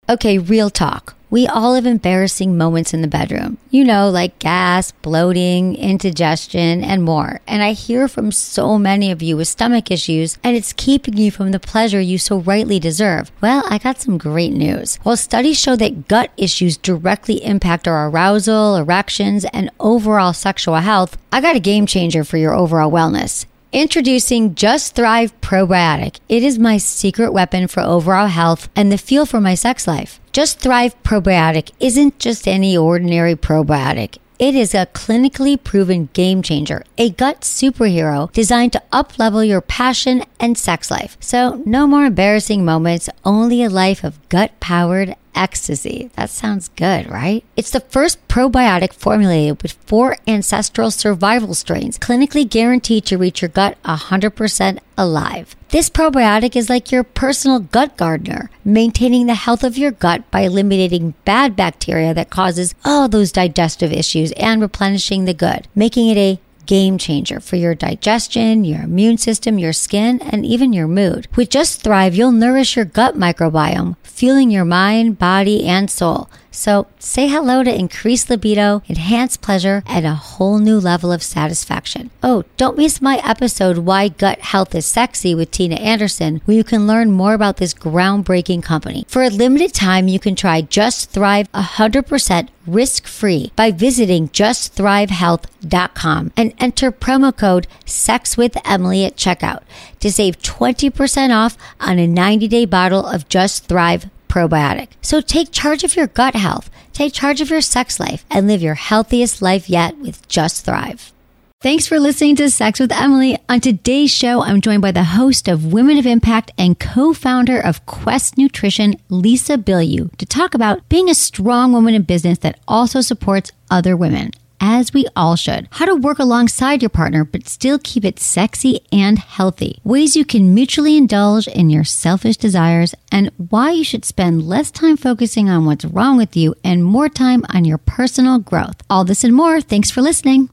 Okay, real talk. We all have embarrassing moments in the bedroom. You know, like gas, bloating, indigestion, and more. And I hear from so many of you with stomach issues, and it's keeping you from the pleasure you so rightly deserve. Well, I got some great news. While studies show that gut issues directly impact our arousal, erections, and overall sexual health, I got a game changer for your overall wellness. Introducing Just Thrive Probiotic. It is my secret weapon for overall health and the fuel for my sex life. Just Thrive Probiotic isn't just any ordinary probiotic. It is a clinically proven game changer, a gut superhero designed to up-level your passion and sex life. So no more embarrassing moments, only a life of gut-powered ecstasy. That sounds good, right? It's the first probiotic formulated with 4 ancestral survival strains, clinically guaranteed to reach your gut 100% alive. This probiotic is like your personal gut gardener, maintaining the health of your gut by eliminating bad bacteria that causes all those digestive issues and replenishing the good, making it a game changer for your digestion, your immune system, your skin, and even your mood. With Just Thrive, you'll nourish your gut microbiome, fueling your mind, body, and soul. So say hello to increased libido, enhanced pleasure, and a whole new level of satisfaction. Oh, don't miss my episode, Why Gut Health is Sexy with Tina Anderson, where you can learn more about this groundbreaking company. For a limited time, you can try Just Thrive 100% risk-free by visiting justthrivehealth.com and enter promo code SEXWithEmily at checkout to save 20% off on a 90-day bottle of Just Thrive probiotic. So take charge of your gut health, take charge of your sex life, and live your healthiest life yet with Just Thrive. Thanks for listening to Sex with Emily. On today's show, I'm joined by the host of Women of Impact and co-founder of Quest Nutrition, Lisa Bilyeu, to talk about being a strong woman in business that also supports other women, as we all should. How to work alongside your partner, but still keep it sexy and healthy. Ways you can mutually indulge in your selfish desires, and why you should spend less time focusing on what's wrong with you and more time on your personal growth. All this and more. Thanks for listening.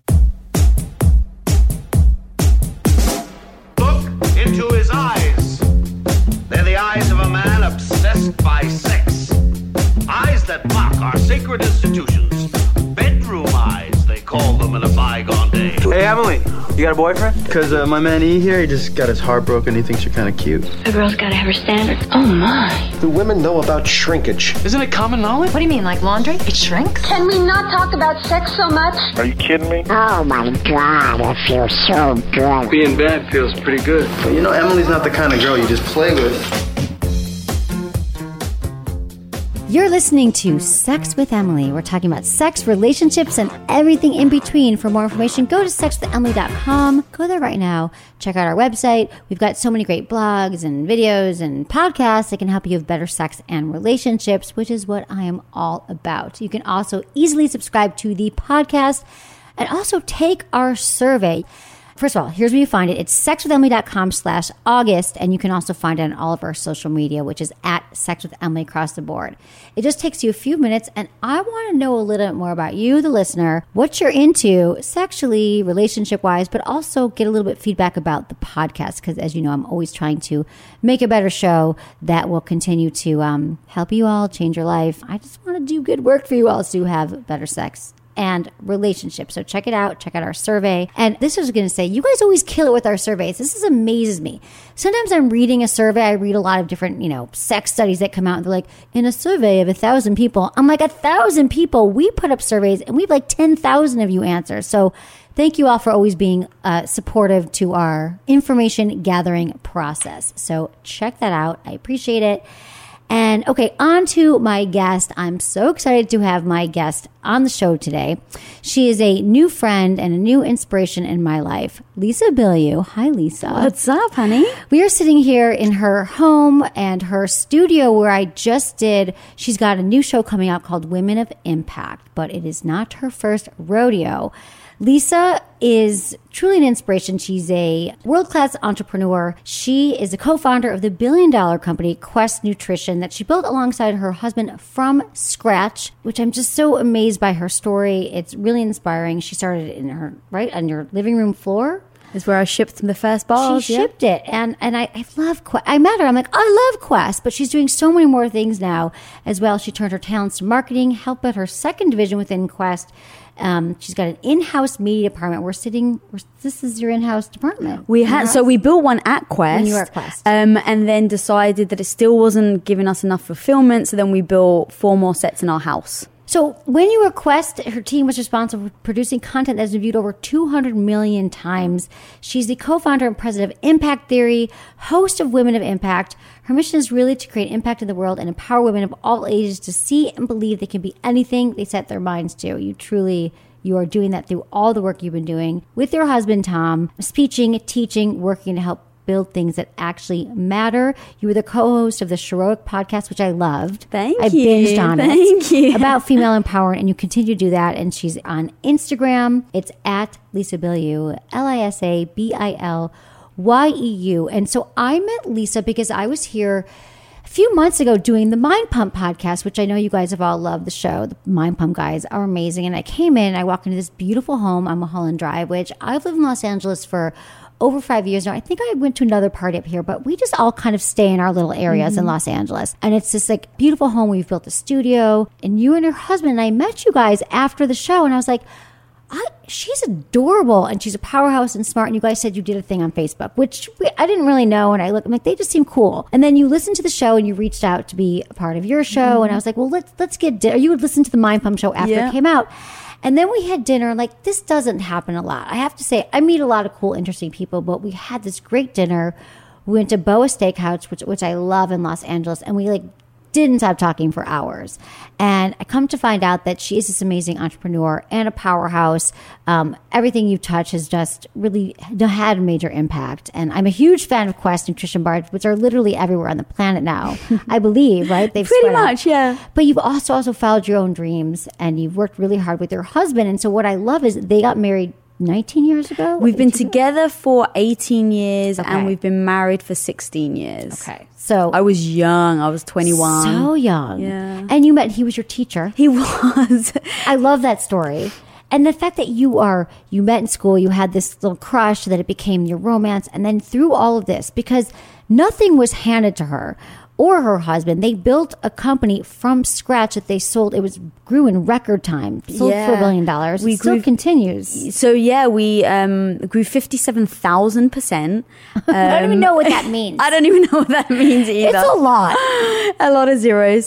Look into his eyes. They're the eyes of a man obsessed by sex. Eyes that mock our sacred institutions. Bedroom eyes, they call them in a bygone day. Hey, Emily, you got a boyfriend? Because my man E here, he just got his heart broken. He thinks you're kind of cute. A girl's got to have her standards. Oh, my. Do women know about shrinkage? Isn't it common knowledge? What do you mean, like laundry? It shrinks? Can we not talk about sex so much? Are you kidding me? Oh my God, I feel so good. Being bad feels pretty good. But you know, Emily's not the kind of girl you just play with. You're listening to Sex with Emily. We're talking about sex, relationships, and everything in between. For more information, go to sexwithemily.com. Go there right now. Check out our website. We've got so many great blogs and videos and podcasts that can help you have better sex and relationships, which is what I am all about. You can also easily subscribe to the podcast and also take our survey. First of all, here's where you find it. It's sexwithemily.com/August, and you can also find it on all of our social media, which is at Sex with Emily across the board. It just takes you a few minutes, and I want to know a little bit more about you, the listener, what you're into sexually, relationship-wise, but also get a little bit of feedback about the podcast, because as you know, I'm always trying to make a better show that will continue to help you all change your life. I just want to do good work for you all to have better sex and relationships. So check it out. Check out our survey. And this was going to say, you guys always kill it with our surveys. This amazes me. Sometimes I'm reading a survey. I read a lot of different, sex studies that come out. And they're like, in a survey of 1,000 people. I'm like, 1,000 people. We put up surveys and we have like 10,000 of you answer. So thank you all for always being supportive to our information gathering process. So check that out. I appreciate it. And okay, on to my guest. I'm so excited to have my guest on the show today. She is a new friend and a new inspiration in my life, Lisa Bilyeu. Hi, Lisa. What's up, honey? We are sitting here in her home and her studio where I just did. She's got a new show coming out called Women of Impact, but it is not her first rodeo. Lisa is truly an inspiration. She's a world-class entrepreneur. She is a co-founder of the billion-dollar company Quest Nutrition that she built alongside her husband from scratch, which I'm just so amazed by her story. It's really inspiring. She started in her, on your living room floor. Is where I shipped the first bars. She shipped it. And I love Quest. I met her. I'm like, I love Quest. But she's doing so many more things now as well. She turned her talents to marketing, helped out her second division within Quest. She's got an in-house media department. This is your in-house department. So we built one at Quest. When you were at Quest. And then decided that it still wasn't giving us enough fulfillment. So then we built 4 more sets in our house. So when you were at Quest, her team was responsible for producing content that has been viewed over 200 million times. She's the co-founder and president of Impact Theory, host of Women of Impact. Her mission is really to create impact in the world and empower women of all ages to see and believe they can be anything they set their minds to. You are doing that through all the work you've been doing with your husband, Tom, speaking, teaching, working to help build things that actually matter. You were the co-host of the Sheroic podcast, which I loved. Thank you. I binged on it. Thank you. About female empowerment, and you continue to do that. And she's on Instagram. It's at Lisa Bilyeu, LisaBilyeu. And so I met Lisa because I was here a few months ago doing the Mind Pump podcast, which I know you guys have all loved the show. The Mind Pump guys are amazing. And I came in, I walked into this beautiful home on Mulholland Drive, which I've lived in Los Angeles for over 5 years now. I think I went to another party up here, but we just all kind of stay in our little areas in Los Angeles. And it's this like beautiful home. We've built a studio, and you and her husband, and I met you guys after the show, and I was like, she's adorable, and she's a powerhouse and smart. And you guys said you did a thing on Facebook, which I didn't really know. And I'm like, they just seem cool. And then you listened to the show, and you reached out to be a part of your show. And I was like, well, let's get dinner. You would listen to the Mind Pump show after it came out. And then we had dinner. Like, this doesn't happen a lot. I have to say, I meet a lot of cool, interesting people, but we had this great dinner. We went to Boa Steakhouse, which I love in Los Angeles, and we didn't stop talking for hours. And I come to find out that she is this amazing entrepreneur and a powerhouse. Everything you touch has just really had a major impact. And I'm a huge fan of Quest nutrition bars, which are literally everywhere on the planet now, I believe, right? They've pretty much, yeah. But you've also followed your own dreams, and you've worked really hard with your husband. And so what I love is they got married 19 years ago? We've been together for 18 years, and we've been married for 16 years. Okay. So I was young. I was 21. So young. Yeah. And he was your teacher. He was. I love that story. And the fact that you met in school, you had this little crush, that it became your romance. And then through all of this, because nothing was handed to her or her husband, they built a company from scratch that they sold. It grew in record time, sold for $1 billion. It still continues. So we grew 57,000%. I don't even know what that means. I don't even know what that means either. It's a lot. A lot of zeros.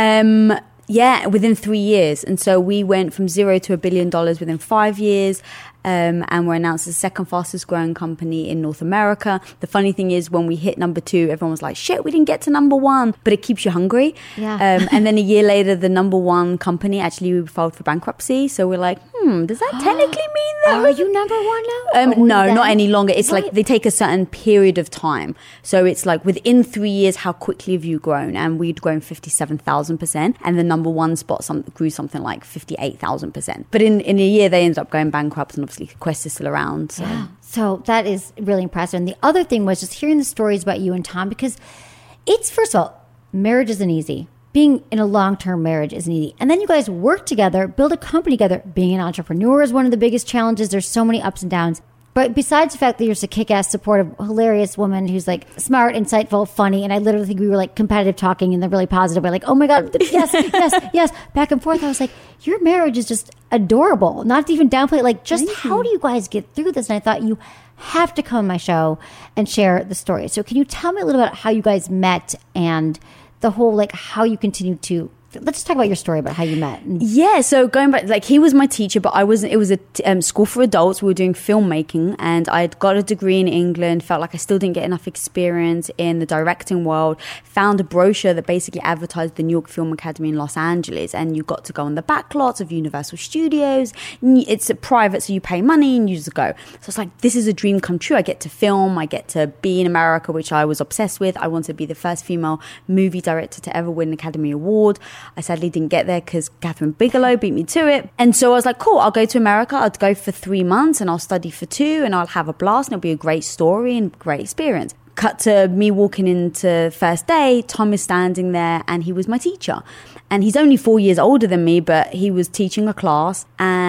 Within 3 years. And so we went from 0 to $1 billion within 5 years. And we're announced as the second fastest growing company in North America. The funny thing is, when we hit number 2, everyone was like, shit, we didn't get to number 1, but it keeps you hungry. Yeah. And then a year later, the number 1 company actually filed for bankruptcy. So we're like, does that technically mean that? Are you number 1 now? No, not any longer. It's like they take a certain period of time. So it's like within 3 years, how quickly have you grown? And we'd grown 57,000%. And the number 1 spot grew something like 58,000%. But in a year, they ended up going bankrupt, and obviously Quest is still around. So. Yeah. So that is really impressive. And the other thing was just hearing the stories about you and Tom, because it's, first of all, marriage isn't easy. Being in a long-term marriage isn't easy. And then you guys work together, build a company together. Being an entrepreneur is one of the biggest challenges. There's so many ups and downs. But besides the fact that you're just a kick-ass, supportive, hilarious woman who's like smart, insightful, funny, and I literally think we were like competitive talking in the really positive way, like, oh my God, yes, back and forth. I was like, your marriage is just adorable. Not to even downplay it, like, just how do you guys get through this? And I thought, you have to come on my show and share the story. So can you tell me a little about how you guys met and the whole, like, how you continue to... Let's talk about your story about how you met. Yeah, so going back, like, he was my teacher, but it was a school for adults. We were doing filmmaking, and I'd got a degree in England, felt like I still didn't get enough experience in the directing world, found a brochure that basically advertised the New York Film Academy in Los Angeles, and you got to go on the back lots of Universal Studios. It's private, so you pay money and you just go. So it's like, this is a dream come true. I get to film, I get to be in America, which I was obsessed with. I wanted to be the first female movie director to ever win an Academy Award. I sadly didn't get there because Catherine Bigelow beat me to it. And so I was like, cool, I'll go to America. I'll go for 3 months and I'll study for 2 and I'll have a blast and it'll be a great story and great experience. Cut to me walking into first day. Tom is standing there and he was my teacher. And he's only 4 years older than me, but he was teaching a class. And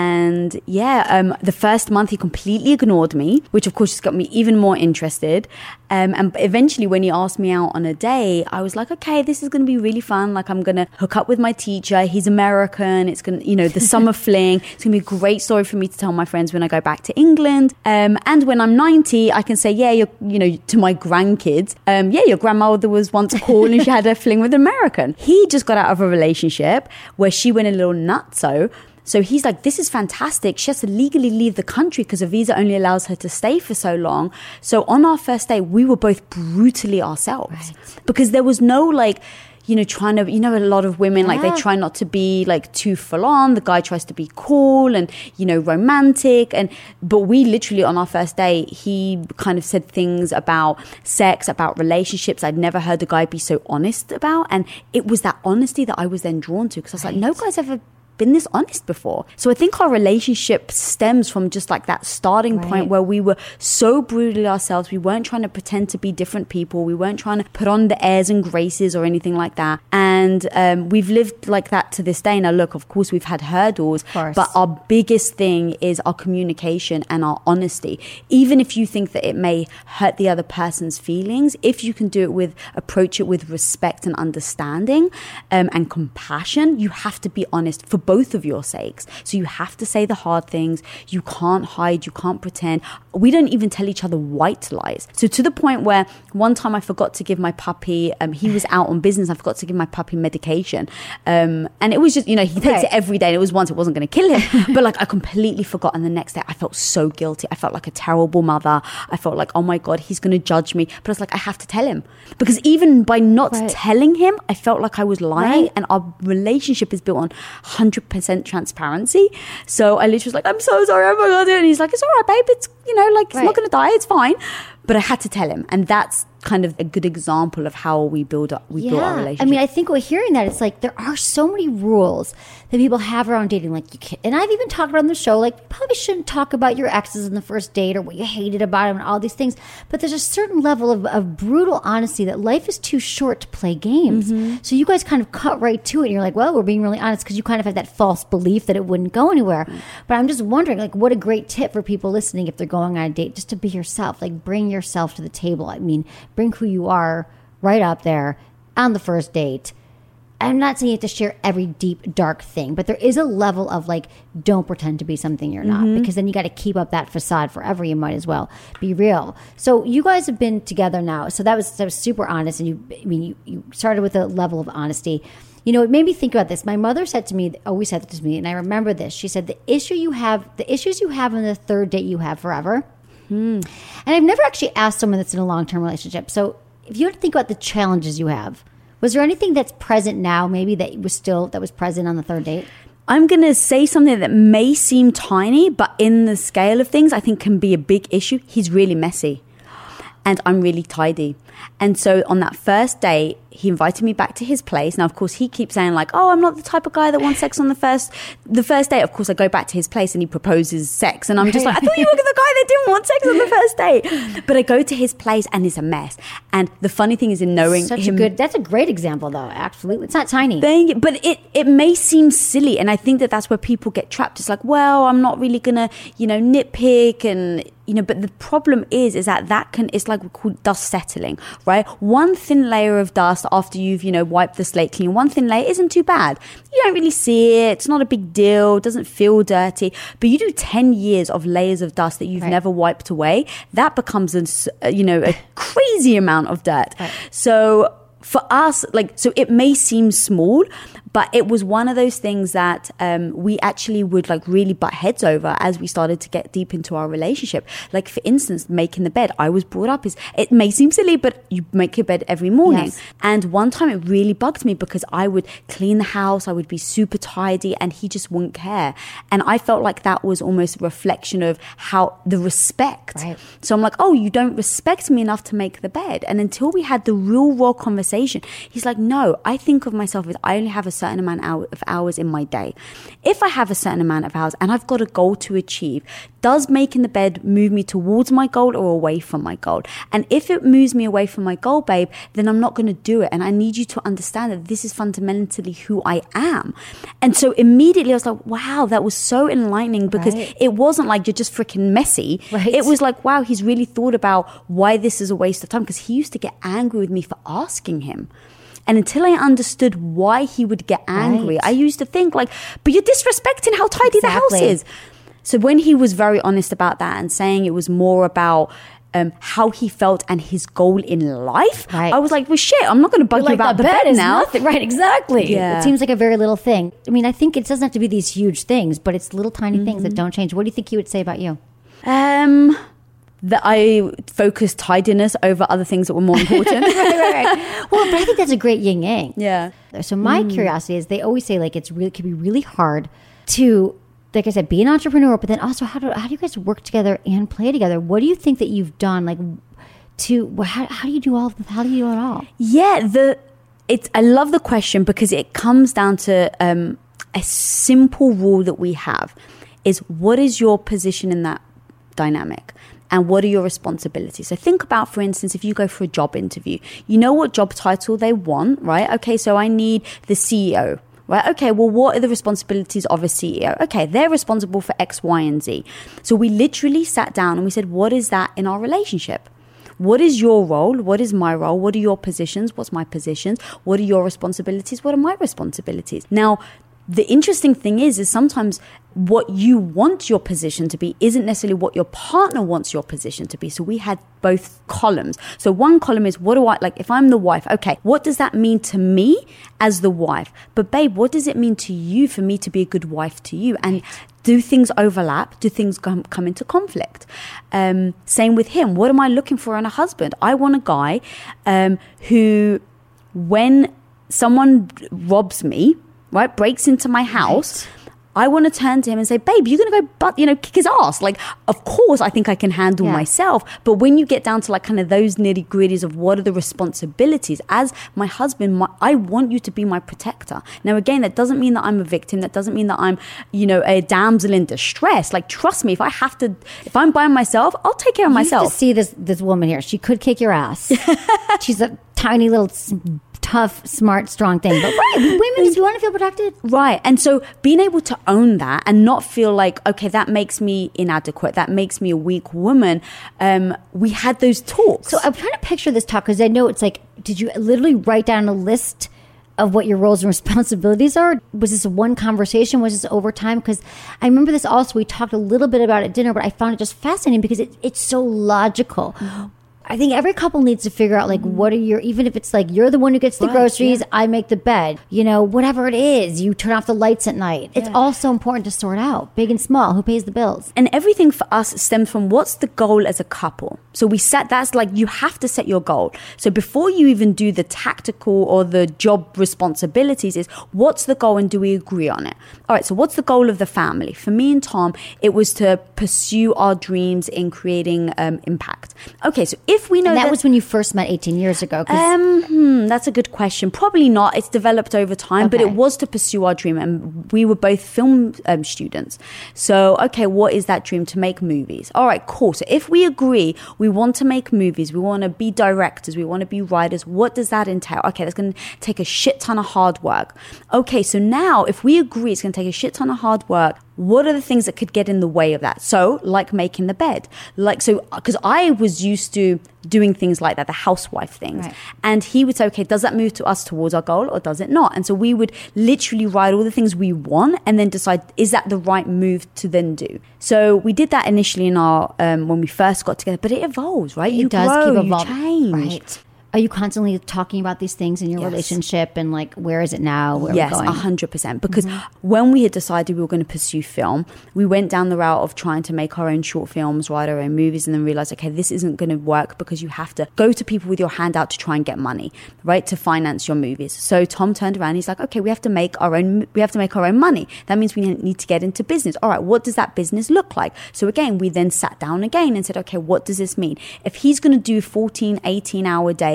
And yeah, the first month he completely ignored me, which of course just got me even more interested. And eventually when he asked me out on a date, I was like, okay, this is going to be really fun. Like, I'm going to hook up with my teacher. He's American. It's going to, you know, the summer fling. It's going to be a great story for me to tell my friends when I go back to England. And when I'm 90, I can say, yeah, to my grandkids, yeah, your grandmother was once cool and she had a fling with an American. He just got out of a relationship where she went a little nutso. So he's like, this is fantastic. She has to legally leave the country because a visa only allows her to stay for so long. So on our first day, we were both brutally ourselves. Right. Because there was no like, you know, trying to, you know, a lot of women, like they try not to be like too full on. The guy tries to be cool and, you know, romantic. But we literally on our first day, he kind of said things about sex, about relationships I'd never heard a guy be so honest about. And it was that honesty that I was then drawn to because I was like, no guy's ever been this honest before. So I think our relationship stems from just like that starting point where we were so brutally ourselves. We weren't trying to pretend to be different people. We weren't trying to put on the airs and graces or anything like that. And we've lived like that to this day. Now look, of course we've had hurdles, but our biggest thing is our communication and our honesty. Even if you think that it may hurt the other person's feelings, if you can approach it with respect and understanding and compassion, you have to be honest for both of your sakes. So you have to say the hard things. You can't hide. You can't pretend. We don't even tell each other white lies. So to the point where one time I forgot to give my puppy, he was out on business. I forgot to give my puppy medication. And it was just, you know, he takes it every day. And it was once, it wasn't going to kill him. But like I completely forgot. And the next day I felt so guilty. I felt like a terrible mother. I felt like, oh my God, he's going to judge me. But I was like, I have to tell him. Because even by not telling him, I felt like I was lying. And our relationship is built on 100% transparency. So I literally was like, I'm so sorry, I forgot it. And he's like, it's all right, babe. It's, you know, like, it's not going to die. It's fine. But I had to tell him. And that's kind of a good example of how we build our relationship. I mean, I think we're hearing that. It's like there are so many rules that people have around dating. Like you can't, and I've even talked about on the show, like you probably shouldn't talk about your exes in the first date or what you hated about them and all these things. But there's a certain level of brutal honesty that life is too short to play games. So you guys kind of cut right to it. And you're like, well, we're being really honest because you kind of have that false belief that it wouldn't go anywhere. But I'm just wondering, like, what a great tip for people listening if they're going on a date, just to be yourself. Like, bring yourself to the table. I mean, bring who you are right up there on the first date. I'm not saying you have to share every deep, dark thing, but there is a level of like, don't pretend to be something you're not, because then you got to keep up that facade forever. You might as well be real. So you guys have been together now. So that was super honest. And you started with a level of honesty. You know, it made me think about this. My mother always said this to me, and I remember this. She said, the issues you have on the third date you have forever. And I've never actually asked someone that's in a long-term relationship. So if you had to think about the challenges you have, was there anything that's present now maybe that was present on the third date? I'm going to say something that may seem tiny, but in the scale of things, I think can be a big issue. He's really messy and I'm really tidy. And so on that first date, he invited me back to his place. Now, of course, he keeps saying like, oh, I'm not the type of guy that wants sex on the first date. Of course, I go back to his place and he proposes sex. And I'm just like, I thought you were the guy that didn't want sex on the first date. But I go to his place and it's a mess. And the funny thing is in knowing that's a great example though. Absolutely. It's not tiny. But it may seem silly. And I think that's where people get trapped. It's like, well, I'm not really going to, nitpick and, but the problem is that it's like we call dust settling, right? One thin layer of dust after you've, wiped the slate clean, one thin layer isn't too bad. You don't really see it. It's not a big deal. It doesn't feel dirty. But you do 10 years of layers of dust that you've never wiped away. That becomes, a crazy amount of dirt. Right. So for us, so it may seem small, but it was one of those things that we actually would really butt heads over as we started to get deep into our relationship. Like, for instance, making the bed. I was brought up it may seem silly, but you make your bed every morning. Yes. And one time it really bugged me because I would clean the house, I would be super tidy, and he just wouldn't care. And I felt like that was almost a reflection of how the respect. Right. So I'm like, oh, you don't respect me enough to make the bed. And until we had the real raw conversation, he's like, no, I think of myself as I only have a certain amount of hours in my day. If I have a certain amount of hours and I've got a goal to achieve, does making the bed move me towards my goal or away from my goal? And if it moves me away from my goal, babe, then I'm not going to do it. And I need you to understand that this is fundamentally who I am. And so immediately I was like, wow, that was so enlightening, because it wasn't like you're just freaking messy. It was like, wow, he's really thought about why this is a waste of time, because he used to get angry with me for asking him. And until I understood why he would get angry, I used to think like, but you're disrespecting how tidy the house is. So when he was very honest about that and saying it was more about how he felt and his goal in life, I was like, well, shit, I'm not going to bug you about the bed now. Nothing. Right, exactly. Yeah. It seems like a very little thing. I mean, I think it doesn't have to be these huge things, but it's little tiny things that don't change. What do you think he would say about you? That I focused tidiness over other things that were more important. Right. Well, but I think that's a great yin yang. Yeah. So my curiosity is, they always say like it can be really hard to, like I said, be an entrepreneur, but then also how do you guys work together and play together? What do you think that you've done how do you do all of this? How do you do it all? Yeah, I love the question, because it comes down to a simple rule that we have is, what is your position in that dynamic? And what are your responsibilities? So think about, for instance, if you go for a job interview, you know what job title they want, right? Okay, so I need the CEO. Right? Okay, well, what are the responsibilities of a CEO? Okay, they're responsible for X, Y, and Z. So we literally sat down and we said, what is that in our relationship? What is your role? What is my role? What are your positions? What's my positions? What are your responsibilities? What are my responsibilities? Now, the interesting thing is sometimes what you want your position to be isn't necessarily what your partner wants your position to be. So we had both columns. So one column is, what do I, like if I'm the wife, okay, what does that mean to me as the wife? But babe, what does it mean to you for me to be a good wife to you? And do things overlap? Do things come into conflict? Same with him. What am I looking for in a husband? I want a guy who, when someone robs me, right, breaks into my house, I want to turn to him and say, babe, you're going to go kick his ass. Like, of course, I think I can handle myself. But when you get down to like kind of those nitty gritties of what are the responsibilities, as my husband, I want you to be my protector. Now, again, that doesn't mean that I'm a victim. That doesn't mean that I'm, a damsel in distress. Like, trust me, if I'm by myself, I'll take care of myself. You have to see this woman here. She could kick your ass. She's a tiny little tough, smart, strong thing. But women, do you want to feel protected? Right. And so being able to own that and not feel like, okay, that makes me inadequate, that makes me a weak woman. We had those talks. So I'm trying to picture this talk, because I know it's like, did you literally write down a list of what your roles and responsibilities are? Was this one conversation? Was this over time? Because I remember this also, we talked a little bit about it at dinner, but I found it just fascinating because it's so logical. Mm-hmm. I think every couple needs to figure out, like, what are your, even if it's like you're the one who gets the groceries, I make the bed, whatever it is, you turn off the lights at night. It's all so important to sort out, big and small, who pays the bills. And everything for us stems from what's the goal as a couple. So that's like, you have to set your goal. So before you even do the tactical or the job responsibilities is, what's the goal and do we agree on it? All right, so what's the goal of the family? For me and Tom, it was to pursue our dreams in creating impact. Okay, so if we know that was when you first met 18 years ago. That's a good question. Probably not. It's developed over time, but it was to pursue our dream, and we were both film students. So, okay, what is that dream? To make movies. All right, cool. So if we agree, we want to make movies, we want to be directors, we want to be writers. What does that entail? Okay, that's going to take a shit ton of hard work. Okay, so now if we agree it's going to take a shit ton of hard work, what are the things that could get in the way of that? So, like making the bed. Because I was used to doing things like that, the housewife things. Right. And he would say, okay, does that move us towards our goal or does it not? And so we would literally write all the things we want and then decide, is that the right move to then do? So we did that initially in our, when we first got together, but it evolves, right? It does grow, keep evolving. You change. Right. Are you constantly talking about these things in your relationship and like, where is it now? Where yes, are we going? 100%. Because when we had decided we were going to pursue film, we went down the route of trying to make our own short films, write our own movies, and then realized, okay, this isn't going to work because you have to go to people with your hand out to try and get money, right, to finance your movies. So Tom turned around, he's like, okay, we have to make our own money. That means we need to get into business. All right, what does that business look like? So again, we then sat down again and said, okay, what does this mean? If he's going to do 14, 18-hour days,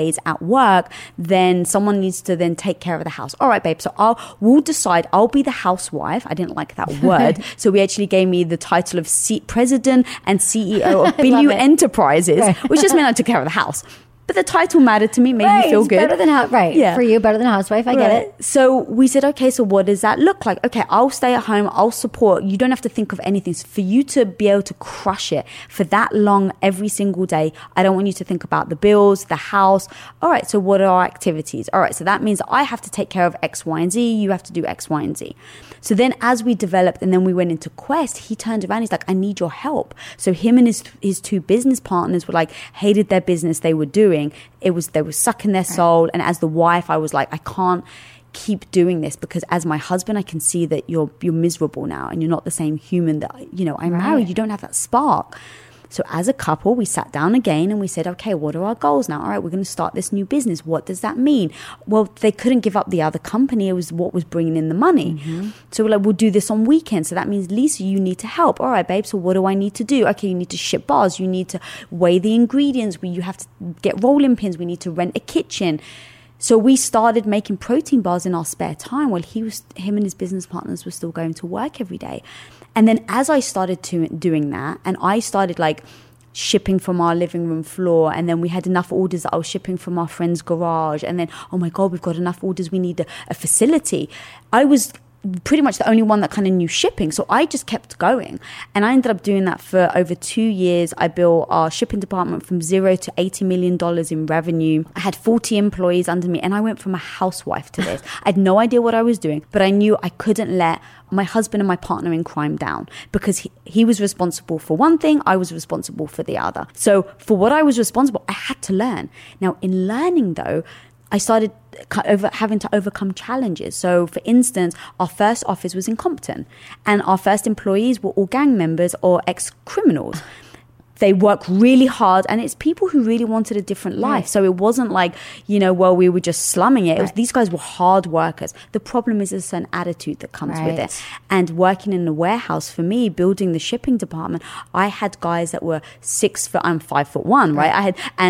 days at work, then someone needs to then take care of the house. All right, babe. So we'll decide. I'll be the housewife. I didn't like that word. So we actually gave me the title of president and CEO of Billiou Enterprises, which just meant I took care of the house. But the title mattered to me, made me feel good. Better than for you, better than housewife. I get it. So we said, okay, so what does that look like? Okay, I'll stay at home. I'll support. You don't have to think of anything. So for you to be able to crush it for that long every single day, I don't want you to think about the bills, the house. All right, so what are our activities? All right, so that means I have to take care of X, Y, and Z. You have to do X, Y, and Z. So then as we developed and then we went into Quest, he turned around. He's like, I need your help. So him and his two business partners were like, hated their business they were doing. They were sucking their soul. And as the wife, I was like, I can't keep doing this because as my husband, I can see that you're miserable now and you're not the same human that, I'm married. You don't have that spark. So as a couple, we sat down again and we said, okay, what are our goals now? All right, we're going to start this new business. What does that mean? Well, they couldn't give up the other company. It was what was bringing in the money. Mm-hmm. So we're like, we'll do this on weekends. So that means, Lisa, you need to help. All right, babe, so what do I need to do? Okay, you need to ship bars. You need to weigh the ingredients. You have to get rolling pins. We need to rent a kitchen. So we started making protein bars in our spare time while him and his business partners were still going to work every day. And then as I started doing that, and I started like shipping from our living room floor, and then we had enough orders that I was shipping from our friend's garage, and then, oh my God, we've got enough orders, we need a facility. I was pretty much the only one that kind of knew shipping. So I just kept going. And I ended up doing that for over 2 years. I built our shipping department from $0 to $80 million in revenue. I had 40 employees under me, and I went from a housewife to this. I had no idea what I was doing, but I knew I couldn't let my husband and my partner in crime down because he was responsible for one thing, I was responsible for the other. So for what I was responsible, I had to learn. Now in learning though, I started having to overcome challenges. So for instance, our first office was in Compton and our first employees were all gang members or ex-criminals. They work really hard, and it's people who really wanted a different life. Right. So it wasn't like, we were just slumming it. It was, these guys were hard workers. The problem is there's an attitude that comes with it. And working in the warehouse, for me, building the shipping department, I had guys that were 6 foot, I'm 5'1", right?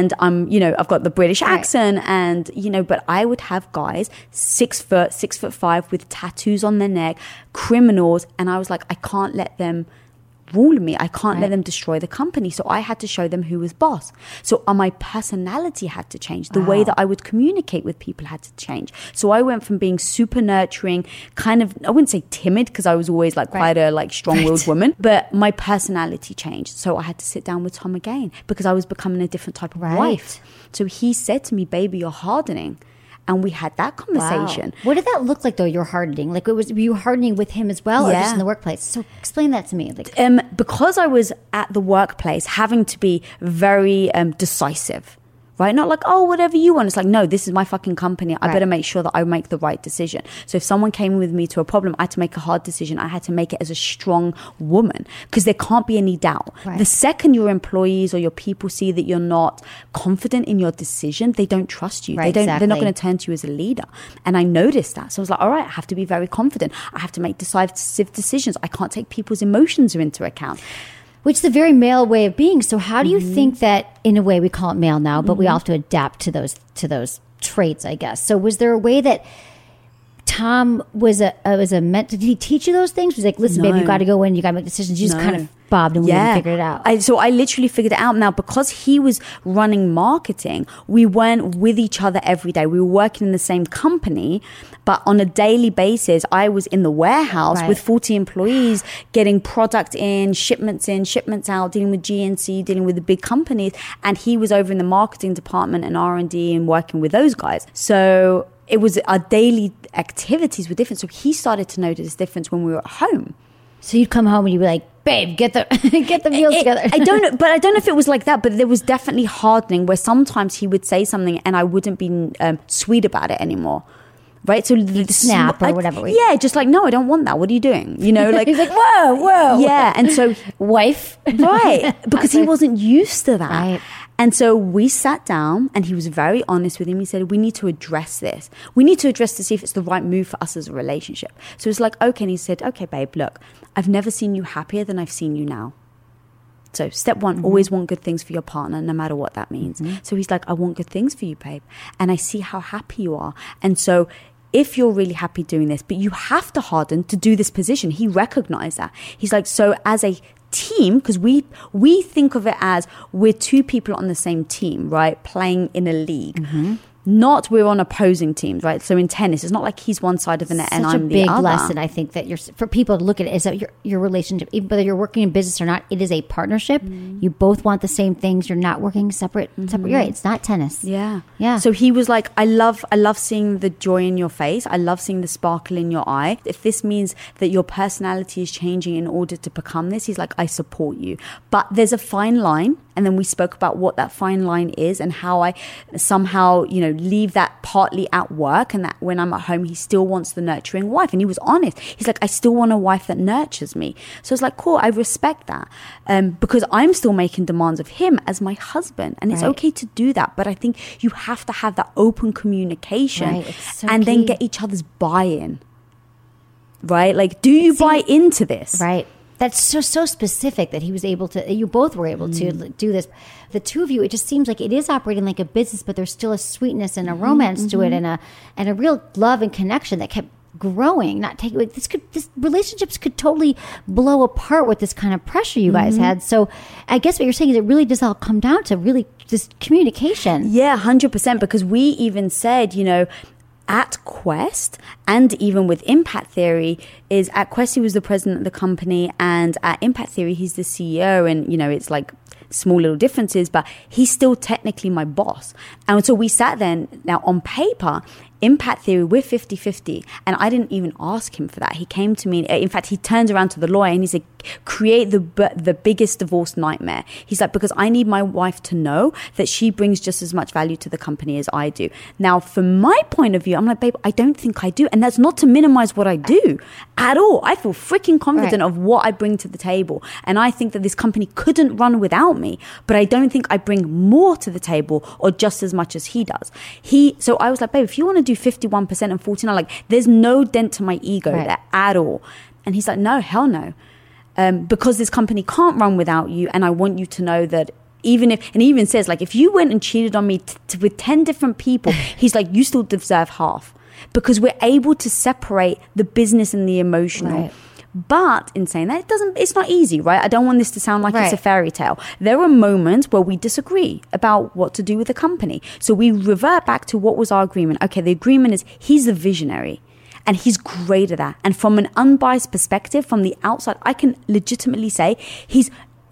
I've got the British accent and, but I would have guys 6 foot, 6'5" with tattoos on their neck, criminals. And I was like, I can't let them rule me. I can't let them destroy the company. So I had to show them who was boss. So my personality had to change. The way that I would communicate with people had to change. So I went from being super nurturing, kind of, I wouldn't say timid because I was always like quite a like strong-willed woman, but my personality changed. So I had to sit down with Tom again because I was becoming a different type of wife. So he said to me, baby, you're hardening. And we had that conversation. Wow. What did that look like, though, you're hardening? Like, were you hardening with him as well, or just in the workplace? So explain that to me. Because I was at the workplace having to be very decisive, right? Not like, oh, whatever you want. It's like, no, this is my fucking company. I better make sure that I make the right decision. So if someone came with me to a problem, I had to make a hard decision. I had to make it as a strong woman because there can't be any doubt. Right. The second your employees or your people see that you're not confident in your decision, they don't trust you. They're not going to turn to you as a leader. And I noticed that. So I was like, all right, I have to be very confident. I have to make decisive decisions. I can't take people's emotions into account. Which is a very male way of being. So how do you think that, in a way, we call it male now, but we all have to adapt to those traits, I guess. So was there a way that Tom was a did he teach you those things? Was like, listen, babe, you got to go in, you got to make decisions. You just kind of bobbed and we figured it out. So I literally figured it out. Now, because he was running marketing, we weren't with each other every day. We were working in the same company, but on a daily basis, I was in the warehouse with 40 employees, getting product in, shipments out, dealing with GNC, dealing with the big companies. And he was over in the marketing department and R&D and working with those guys. So it was our daily activities were different. So he started to notice this difference when we were at home. So you'd come home and you'd be like, babe, get the meals together. I don't know if it was like that, but there was definitely hardening where sometimes he would say something and I wouldn't be sweet about it anymore. Right? So you'd snap or whatever. Yeah, just like, no, I don't want that. What are you doing? Like he's like, whoa. Yeah. And so wife. Right. Because he wasn't used to that. Right. And so we sat down and he was very honest with him. He said, we need to address this. We need to address to see if it's the right move for us as a relationship. So it's like, okay. And he said, okay, babe, look, I've never seen you happier than I've seen you now. So step one, always want good things for your partner, no matter what that means. So he's like, I want good things for you, babe. And I see how happy you are. And so if you're really happy doing this, but you have to harden to do this position, he recognized that. He's like, so as a team, because we think of it as we're two people on the same team, right? Playing in a league. Not we're on opposing teams, right? So in tennis, it's not like he's one side of the net and I'm the other. Such a big lesson, I think, that for people to look at it is that your relationship, even whether you're working in business or not, it is a partnership. You both want the same things. You're not working separate. You're right. It's not tennis. Yeah. Yeah. So he was like, I love seeing the joy in your face. I love seeing the sparkle in your eye. If this means that your personality is changing in order to become this, he's like, I support you. But there's a fine line. And then we spoke about what that fine line is and how I somehow, leave that partly at work, and that when I'm at home, he still wants the nurturing wife. And he was honest. He's like, I still want a wife that nurtures me. So it's like, cool, I respect that. Because I'm still making demands of him as my husband. And it's okay to do that. But I think you have to have that open communication and then get each other's buy-in. Right? Like, do you buy into this? Right. That's so specific that he was able to, you both were able to do this. The two of you, it just seems like it is operating like a business, but there's still a sweetness and a romance to it, and a real love and connection that kept growing. Not taking this relationships could totally blow apart with this kind of pressure you guys had. So I guess what you're saying is it really does all come down to really just communication. Yeah, 100%. Because we even said, at Quest, and even with Impact Theory, is at Quest he was the president of the company, and at Impact Theory he's the CEO, and it's like small little differences, but he's still technically my boss. And so we sat there, now on paper, Impact Theory, we're 50-50, and I didn't even ask him for that. He came to me, in fact, he turns around to the lawyer and he said, create the biggest divorce nightmare. He's like, because I need my wife to know that she brings just as much value to the company as I do. Now, from my point of view, I'm like, babe, I don't think I do. And that's not to minimize what I do at all. I feel freaking confident of what I bring to the table. And I think that this company couldn't run without me, but I don't think I bring more to the table or just as much as he does. So I was like, babe, if you want to do 51% and 49%, like, there's no dent to my ego there at all. And he's like, no, hell no. Because this company can't run without you, and I want you to know that even if, and he even says, like, if you went and cheated on me with 10 different people, he's like, you still deserve half, because we're able to separate the business and the emotional. But in saying that, it's not easy, right? I don't want this to sound like it's a fairy tale. There are moments where we disagree about what to do with the company. So we revert back to what was our agreement. Okay, the agreement is he's the visionary. And he's great at that. And from an unbiased perspective, from the outside, I can legitimately say he's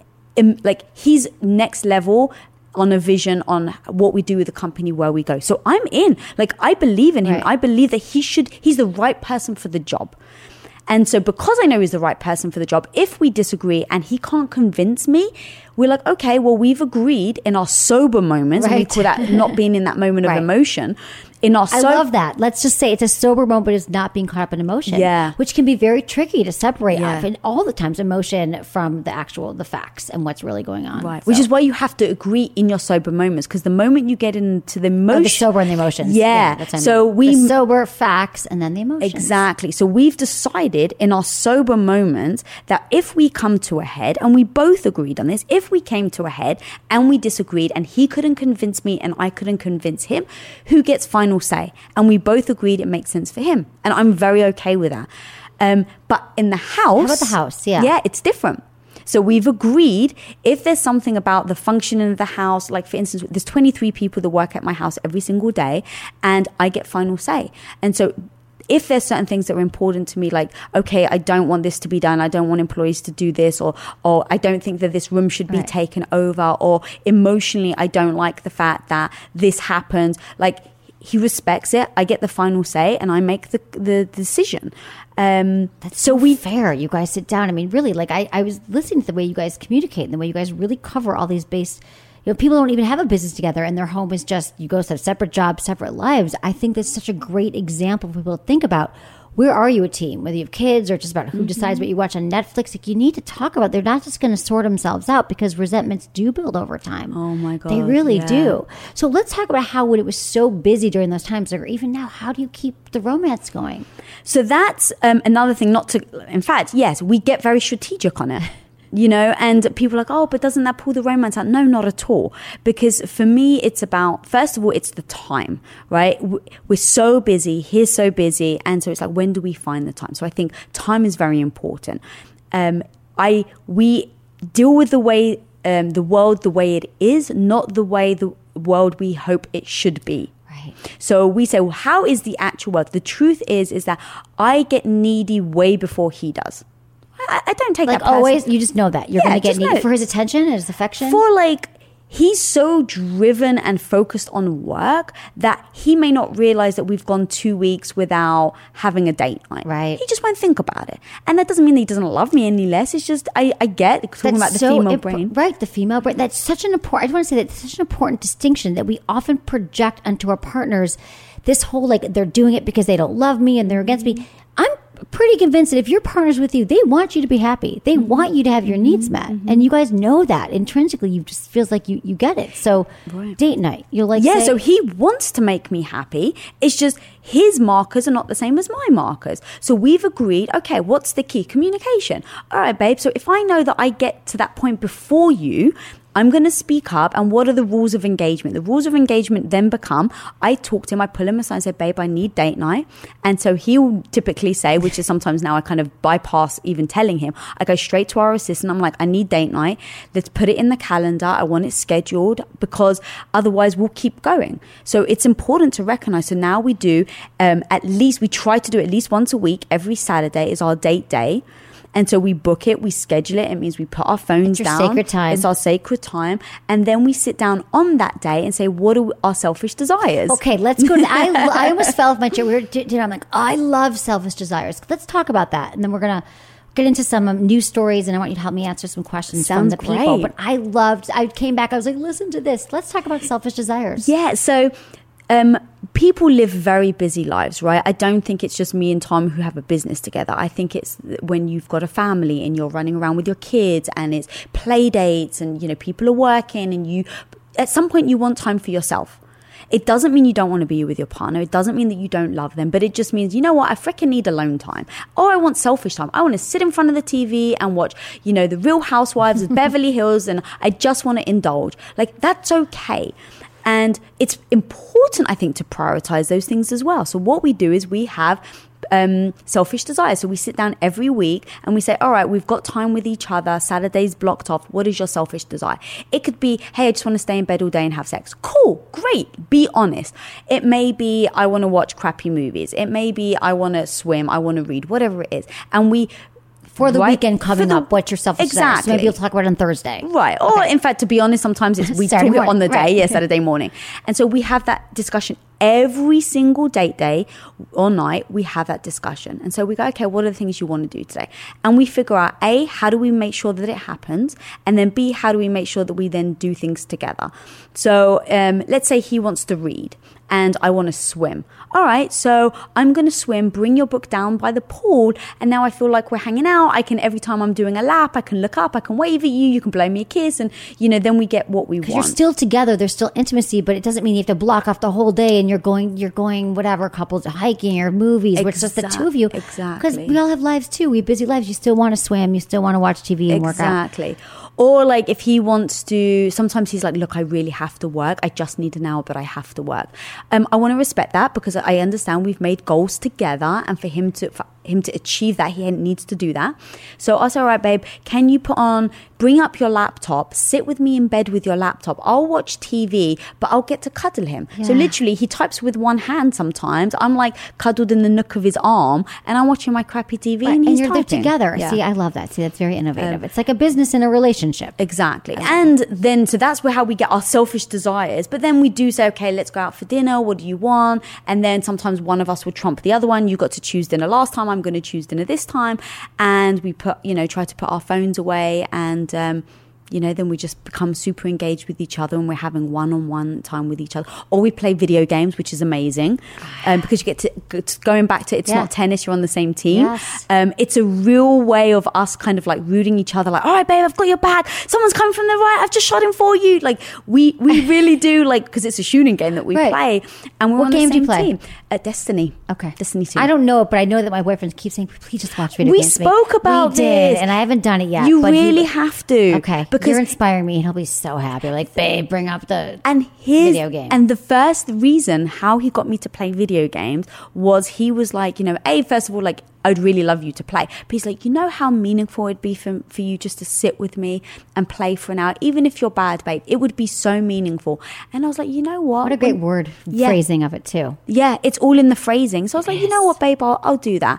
next level on a vision on what we do with the company, where we go. So I'm in. Like, I believe in him. I believe that he's the right person for the job. And so because I know he's the right person for the job, if we disagree and he can't convince me, we're like, okay, well, we've agreed in our sober moments, and we call that not being in that moment of emotion. I love that. Let's just say it's a sober moment, but it's not being caught up in emotion. Yeah. Which can be very tricky to separate off, and all the times emotion from the facts and what's really going on. Right. So. Which is why you have to agree in your sober moments, because the moment you get into the emotion. The sober and the emotions. Yeah. That's so the sober facts and then the emotions. Exactly. So we've decided in our sober moments that if we come to a head, and we both agreed on this, if we came to a head and we disagreed and he couldn't convince me and I couldn't convince him, who gets final say? And we both agreed it makes sense for him, and I'm very okay with that. But in the house, how about the house? Yeah, it's different. So we've agreed, if there's something about the functioning of the house, like for instance, there's 23 people that work at my house every single day, and I get final say. And so if there's certain things that are important to me, like, okay, I don't want this to be done, I don't want employees to do this, or I don't think that this room should be taken over, or emotionally I don't like the fact that this happens, like, he respects it, I get the final say, and I make the decision. That's so fair. You guys sit down. I mean, really, like, I was listening to the way you guys communicate and the way you guys really cover all these base. People don't even have a business together, and their home is just, you go to separate jobs, separate lives. I think that's such a great example for people to think about. Where are you a team? Whether you have kids or just about who decides what you watch on Netflix, like, you need to talk about. They're not just going to sort themselves out, because resentments do build over time. Oh my God, they really do. So let's talk about how, when it was so busy during those times, or even now, how do you keep the romance going? So that's another thing. In fact, yes, we get very strategic on it. you know, and people are like, oh, but doesn't that pull the romance out? No, not at all. Because for me, it's about, first of all, it's the time, right? We're so busy, he's so busy. And so it's like, when do we find the time? So I think time is very important. We deal with the way, the world the way it is, not the way the world we hope it should be. Right. So we say, well, how is the actual world? The truth is that I get needy way before he does. I don't take like that personally. always. You just know that you're going to get needy for his attention and his affection. For like, he's so driven and focused on work that he may not realize that we've gone 2 weeks without having a date night. Right. He just won't think about it, and that doesn't mean that he doesn't love me any less. It's just I get talking about the female brain. Right, the female brain. That's such an important. I just want to say that's such an important distinction that we often project onto our partners. This whole like they're doing it because they don't love me and they're against me. I'm pretty convinced that if your partner's with you, they want you to be happy. They want you to have your needs met. And you guys know that intrinsically. You just feels like you get it. So date night, you're like, yeah, so he wants to make me happy. It's just his markers are not the same as my markers. So we've agreed, okay, what's the key? Communication. All right, babe. So if I know that I get to that point before you, I'm going to speak up. And what are the rules of engagement? The rules of engagement then become, I talk to him, I pull him aside and say, babe, I need date night. And so he'll typically say, which is sometimes now I kind of bypass even telling him, I go straight to our assistant. I'm like, I need date night. Let's put it in the calendar. I want it scheduled because otherwise we'll keep going. So it's important to recognize. So now we do, we try to do at least once a week. Every Saturday is our date day. And so we book it, we schedule it. It means we put our phones down. Sacred time. It's our sacred time. And then we sit down on that day and say, what are our selfish desires? Okay, let's go to I almost fell off my chair. We were dinner. I'm like, I love selfish desires. Let's talk about that. And then we're going to get into some news stories, and I want you to help me answer some questions from the people. But I came back, I was like, listen to this. Let's talk about selfish desires. Yeah, so people live very busy lives, right? I don't think it's just me and Tom who have a business together. I think it's when you've got a family and you're running around with your kids and it's play dates and, you know, people are working and you, at some point you want time for yourself. It doesn't mean you don't want to be with your partner. It doesn't mean that you don't love them, but it just means, you know what, I freaking need alone time. Or I want selfish time. I want to sit in front of the TV and watch, you know, The Real Housewives of Beverly Hills, and I just want to indulge. Like, that's okay. And it's important, I think, to prioritize those things as well. So what we do is we have selfish desires. So we sit down every week and we say, all right, we've got time with each other. Saturday's blocked off. What is your selfish desire? It could be, hey, I just want to stay in bed all day and have sex. Cool, great. Be honest. It may be, I want to watch crappy movies. It may be, I want to swim. I want to read, whatever it is. And we... For the weekend coming up, what's your selfish desire? So maybe you'll talk about it on Thursday. Right. Or in fact, to be honest, sometimes we talk it on the day, Saturday morning. And so we have that discussion every single date day or night. We have that discussion. And so we go, okay, what are the things you want to do today? And we figure out, A, how do we make sure that it happens? And then B, how do we make sure that we then do things together? So let's say he wants to read and I want to swim. All right, so I'm going to swim, bring your book down by the pool, and now I feel like we're hanging out. I can, every time I'm doing a lap, I can look up, I can wave at you, you can blow me a kiss, and, you know, then we get what we want. You're still together, there's still intimacy, but it doesn't mean you have to block off the whole day and you're going whatever, couples hiking or movies, where it's just the two of you. Exactly. Because we all have lives too. We have busy lives. You still want to swim, you still want to watch TV and work out. Exactly. Or like if he wants to, sometimes he's like, look, I really have to work. I just need an hour, but I have to work. I want to respect that because I understand we've made goals together, and for him to achieve that, he needs to do that. So I say, all right, babe, can you bring up your laptop, sit with me in bed with your laptop. I'll watch TV, but I'll get to cuddle him. Yeah. So literally he types with one hand sometimes. I'm like cuddled in the nook of his arm and I'm watching my crappy TV and he's you're typing. there together. Yeah. See, I love that. See, that's very innovative. It's like a business in a relationship. Exactly. And then, so that's how we get our selfish desires. But then we do say, okay, let's go out for dinner. What do you want? And then sometimes one of us will trump the other one. You got to choose dinner last time. I'm going to choose dinner this time. And we try to put our phones away and then we just become super engaged with each other and we're having one-on-one time with each other. Or we play video games, which is amazing because you get to going back to it's not tennis, you're on the same team. Yes. It's a real way of us kind of like rooting each other, like, all right, babe, I've got your back. Someone's coming from the right. I've just shot him for you. Like we really do, like, because it's a shooting game that we play. And we're What on game the do you same play? team. Destiny. Okay. Destiny 2. I don't know it, but I know that my boyfriend keeps saying, please just watch video We games. spoke about we did, this. and I haven't done it yet. You but really have to. Okay. Because you're inspiring me, and he'll be so happy. Like, babe, bring up the video game. And the first reason how he got me to play video games was he was like, first of all, like, I'd really love you to play. But he's like, how meaningful it'd be for you just to sit with me and play for an hour. Even if you're bad, babe, it would be so meaningful. And I was like, you know what? What a great word phrasing of it, too. Yeah, it's all in the phrasing. So I was like, you know what, babe, I'll do that.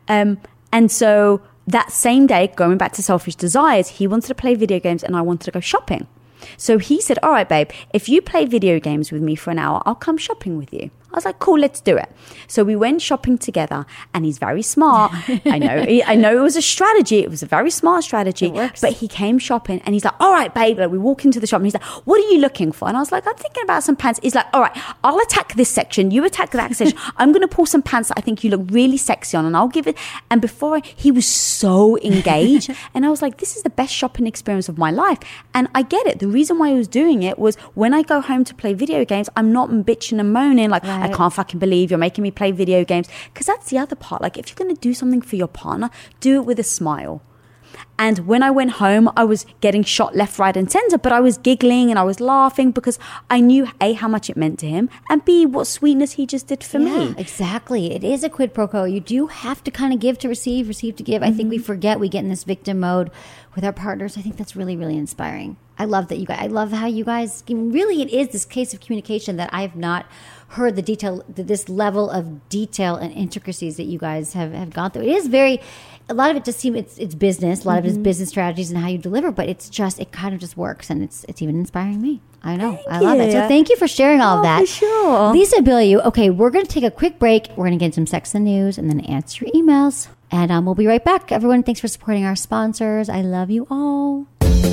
And so that same day, going back to Selfish Desires, he wanted to play video games and I wanted to go shopping. So he said, all right, babe, if you play video games with me for an hour, I'll come shopping with you. I was like, cool, let's do it. So we went shopping together and he's very smart. I know it was a strategy. It was a very smart strategy. It works. But he came shopping and he's like, all right, babe. Like, we walk into the shop and he's like, what are you looking for? And I was like, I'm thinking about some pants. He's like, all right, I'll attack this section. You attack that section. I'm going to pull some pants that I think you look really sexy on and I'll give it. And he was so engaged. And I was like, this is the best shopping experience of my life. And I get it. The reason why I was doing it was when I go home to play video games, I'm not bitching and moaning like, I can't fucking believe you're making me play video games. Because that's the other part. Like, if you're going to do something for your partner, do it with a smile. And when I went home, I was getting shot left, right, and center, but I was giggling and I was laughing because I knew A, how much it meant to him, and B, what sweetness he just did for me. Exactly. It is a quid pro quo. You do have to kind of give to receive to give. I think we forget, we get in this victim mode with our partners. I think that's really, really inspiring. I love that I love how you guys, really it is this case of communication that I've not heard this level of detail and intricacies that you guys have gone through. It is a lot of it just seems it's business, a lot of it is business strategies and how you deliver, but it kind of just works, and it's even inspiring me. I know. I love it. So thank you for sharing all of that. For sure. Lisa Bilyeu. Okay, we're going to take a quick break. We're going to get some sex and news and then answer your emails. And we'll be right back. Everyone, thanks for supporting our sponsors. I love you all.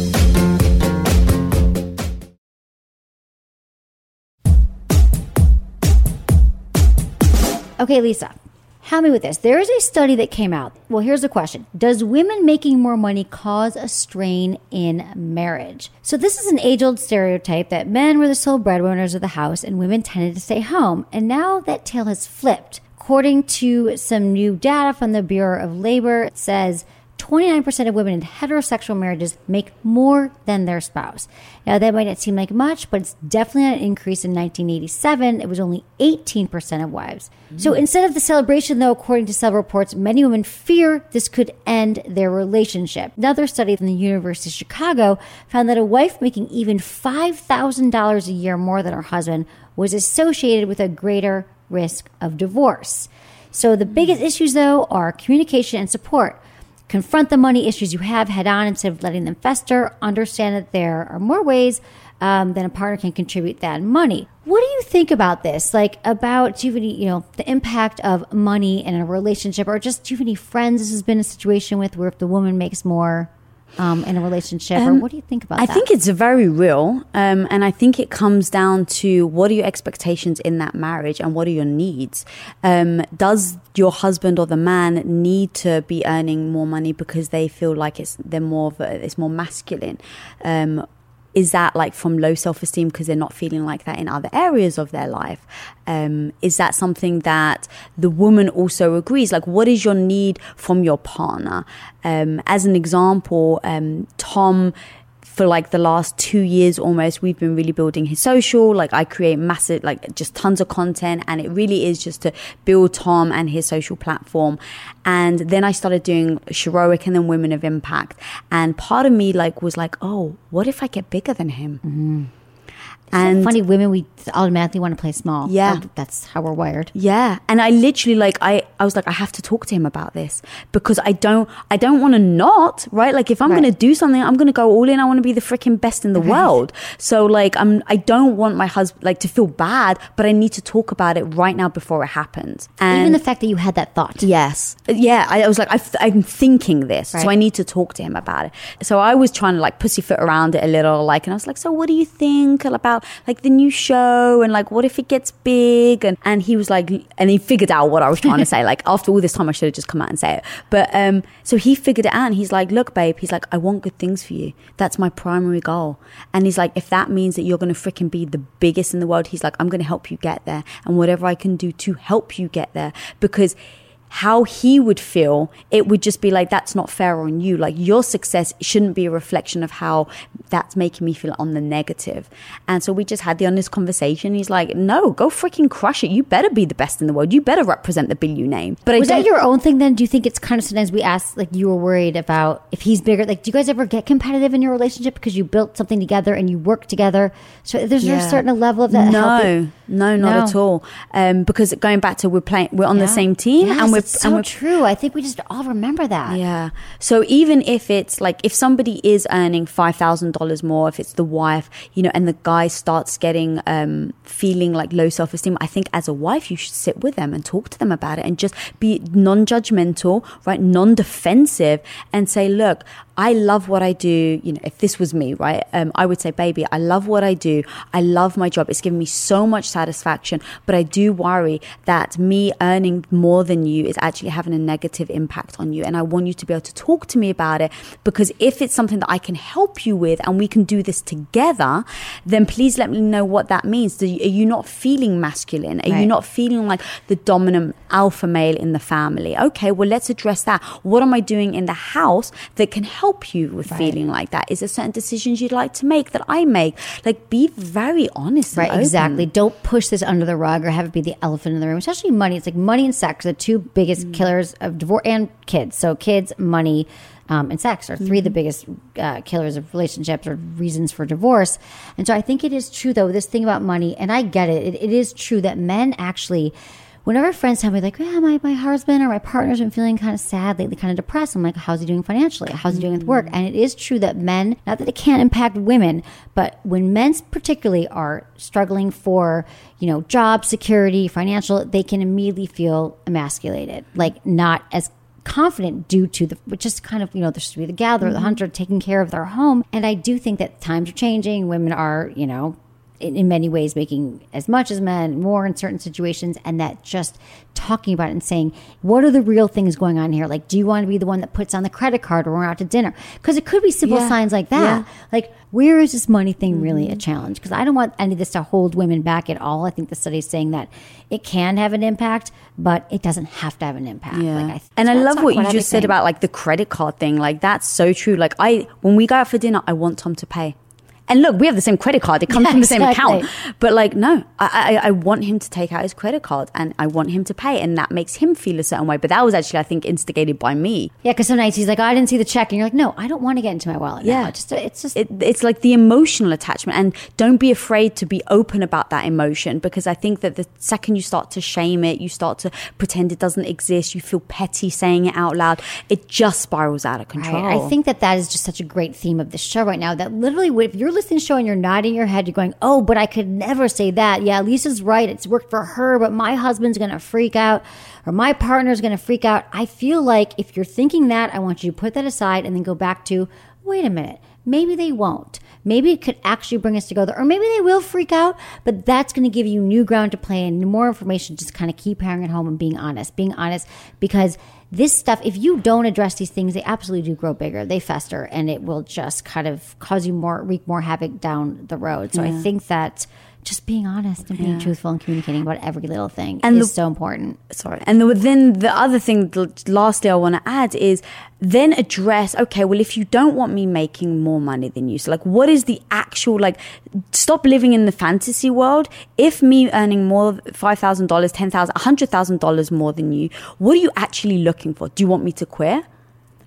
Okay, Lisa, help me with this. There is a study that came out. Well, here's the question. Does women making more money cause a strain in marriage? So this is an age-old stereotype that men were the sole breadwinners of the house and women tended to stay home. And now that tale has flipped. According to some new data from the Bureau of Labor, it says 29% of women in heterosexual marriages make more than their spouse. Now, that might not seem like much, but it's definitely an increase. In 1987, it was only 18% of wives. So instead of the celebration, though, according to several reports, many women fear this could end their relationship. Another study from the University of Chicago found that a wife making even $5,000 a year more than her husband was associated with a greater risk of divorce. So the biggest issues, though, are communication and support. Confront the money issues you have head on instead of letting them fester. Understand that there are more ways than a partner can contribute that money. What do you think about this? Like, about, do you have any, the impact of money in a relationship, or just do you have any friends this has been a situation with where if the woman makes more in a relationship, or what do you think about that? I think it's very real, and I think it comes down to what are your expectations in that marriage and what are your needs. Does your husband or the man need to be earning more money because they feel like it's more masculine? Is that like from low self-esteem because they're not feeling like that in other areas of their life? Is that something that the woman also agrees? Like, what is your need from your partner? As an example, Tom, for like the last 2 years almost, we've been really building his social. Like, I create massive, like just tons of content, and it really is just to build Tom and his social platform. And then I started doing Sheroic and then Women of Impact. And part of me was like, oh, what if I get bigger than him? Mm-hmm. And funny, women, we automatically want to play small. Yeah. That's how we're wired. Yeah. And I literally I was like, I have to talk to him about this because I don't want to not, right? Like if I'm going to do something, I'm going to go all in. I want to be the freaking best in the world. So like, I don't want my husband like to feel bad, but I need to talk about it right now before it happens. And even the fact that you had that thought. Yes. Yeah. I was like, I'm thinking this. So I need to talk to him about it. So I was trying to like pussyfoot around it a little, like, and I was like, so what do you think about like the new show? And like, what if it gets big? And he was like, and he figured out what I was trying to say. Like after all this time, I should have just come out and say it. But so he figured it out and he's like, look, babe, he's like, I want good things for you. That's my primary goal. And he's like, if that means that you're going to freaking be the biggest in the world, he's like, I'm going to help you get there. And whatever I can do to help you get there, because how he would feel, it would just be like, that's not fair on you. Like your success shouldn't be a reflection of how that's making me feel on the negative. And so we just had the honest conversation. He's like, no, go freaking crush it. You better be the best in the world. You better represent the bill you name. But was that your own thing then? Do you think it's kind of sometimes we ask, like you were worried about if he's bigger, like do you guys ever get competitive in your relationship because you built something together and you work together? So there's a certain level of that. No, not at all. Because going back to we're on the same team. Yes, and we're it's so true. I think we just all remember that. Yeah. So even if it's like, if somebody is earning $5,000 more, if it's the wife, you know, and the guy starts getting, feeling like low self-esteem, I think as a wife, you should sit with them and talk to them about it and just be non-judgmental, right? Non-defensive and say, look, I love what I do. You know, if this was me, right? I would say, baby, I love what I do. I love my job. It's given me so much satisfaction, but I do worry that me earning more than you is actually having a negative impact on you. And I want you to be able to talk to me about it, because if it's something that I can help you with and we can do this together, then please let me know what that means. Are you not feeling masculine? Are you not feeling like the dominant alpha male in the family? Okay, well, let's address that. What am I doing in the house that can help you with feeling like that? Is there certain decisions you'd like to make that I make? Like, be very honest. Right, exactly. Don't push this under the rug or have it be the elephant in the room, especially money. It's like money and sex are the two biggest killers of divorce, and kids. So kids, money, and sex are three of the biggest killers of relationships or reasons for divorce. And so I think it is true, though, this thing about money, and I get it. It is true that men actually, whenever friends tell me like, yeah, my husband or my partner's been feeling kind of sad lately, kind of depressed, I'm like, how's he doing financially? How's he doing with work? And it is true that men, not that it can't impact women, but when men particularly are struggling for, you know, job security, financial, they can immediately feel emasculated, like not as confident due to just kind of, you know, there should be the gatherer, the hunter, taking care of their home. And I do think that times are changing. Women are, you know, in many ways making as much as men, more in certain situations, and that just talking about it and saying, what are the real things going on here? Like, do you want to be the one that puts on the credit card or we're out to dinner? Because it could be simple signs like that. Like, where is this money thing really a challenge? Because I don't want any of this to hold women back at all. I think the study is saying that it can have an impact, but it doesn't have to have an impact. Like, and I love what you just said about like the credit card thing. Like, that's so true. Like, when we go out for dinner, I want Tom to pay. And look, we have the same credit card. It comes from the same account. But like, no, I want him to take out his credit card and I want him to pay. And that makes him feel a certain way. But that was actually, I think, instigated by me. Yeah, because some nights he's like, oh, I didn't see the check. And you're like, no, I don't want to get into my wallet now. It's like the emotional attachment. And don't be afraid to be open about that emotion, because I think that the second you start to shame it, you start to pretend it doesn't exist, you feel petty saying it out loud, it just spirals out of control. Right. I think that is just such a great theme of the show right now, that literally if you're listening to the show and you're nodding your head, you're going, oh, but I could never say that. Yeah, Lisa's right. It's worked for her, but my husband's going to freak out or my partner's going to freak out. I feel like if you're thinking that, I want you to put that aside and then go back to, wait a minute, maybe they won't. Maybe it could actually bring us together, or maybe they will freak out, but that's going to give you new ground to play and more information. Just kind of keep hammering it home and being honest, because this stuff, if you don't address these things, they absolutely do grow bigger. They fester, and it will just kind of cause you wreak more havoc down the road. So I think that just being honest and being truthful and communicating about every little thing is so important. And then the other thing, lastly, I want to add is then address, okay, well, if you don't want me making more money than you, so like, what is the actual, like, stop living in the fantasy world. If me earning more, $5,000, $10,000, $100,000 more than you, what are you actually looking for? Do you want me to quit?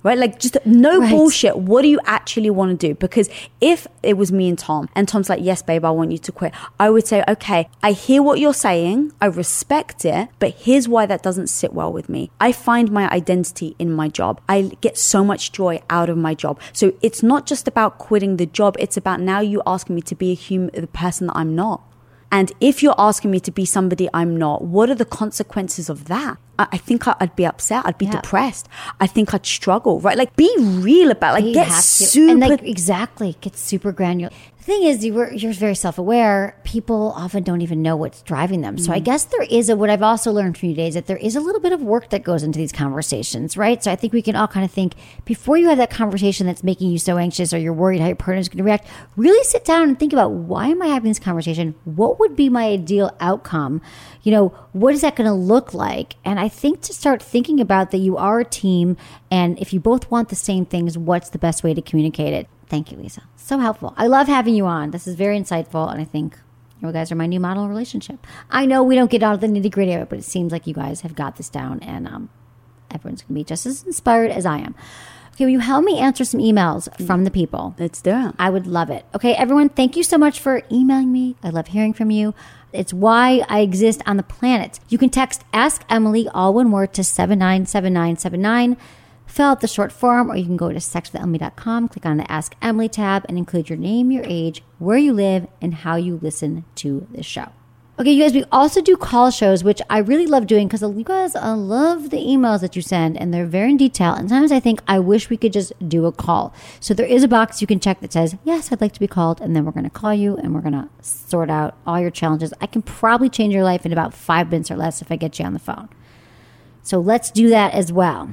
right? Like just no bullshit. What do you actually want to do? Because if it was me and Tom's like, yes, babe, I want you to quit. I would say, okay, I hear what you're saying. I respect it, but here's why that doesn't sit well with me. I find my identity in my job. I get so much joy out of my job. So it's not just about quitting the job. It's about now you asking me to be the person that I'm not. And if you're asking me to be somebody I'm not, what are the consequences of that? I think I'd be upset. I'd be depressed. I think I'd struggle, right? Like, be real about it. Like, get super... And like, exactly, get super granular. The thing is, you're very self-aware. People often don't even know what's driving them. So I guess there is what I've also learned from you days, that there is a little bit of work that goes into these conversations, right? So I think we can all kind of think, before you have that conversation that's making you so anxious or you're worried how your partner's going to react, really sit down and think about, why am I having this conversation? What would be my ideal outcome? You know, what is that going to look like? And I think to start thinking about that you are a team, and if you both want the same things, what's the best way to communicate it? Thank you, Lisa. So helpful. I love having you on. This is very insightful, and I think you guys are my new model relationship. I know we don't get out of the nitty-gritty of it, but it seems like you guys have got this down, and everyone's going to be just as inspired as I am. Okay, will you help me answer some emails from the people? Let's do it. I would love it. Okay, everyone, thank you so much for emailing me. I love hearing from you. It's why I exist on the planet. You can text Ask Emily, all one word, to 797979. Fill out the short form, or you can go to sexwithemily.com, click on the Ask Emily tab, and include your name, your age, where you live, and how you listen to the show. Okay, you guys, we also do call shows, which I really love doing because you guys, I love the emails that you send, and they're very in detail. And sometimes I think I wish we could just do a call. So there is a box you can check that says, yes, I'd like to be called, and then we're going to call you, and we're going to sort out all your challenges. I can probably change your life in about 5 minutes or less if I get you on the phone. So let's do that as well.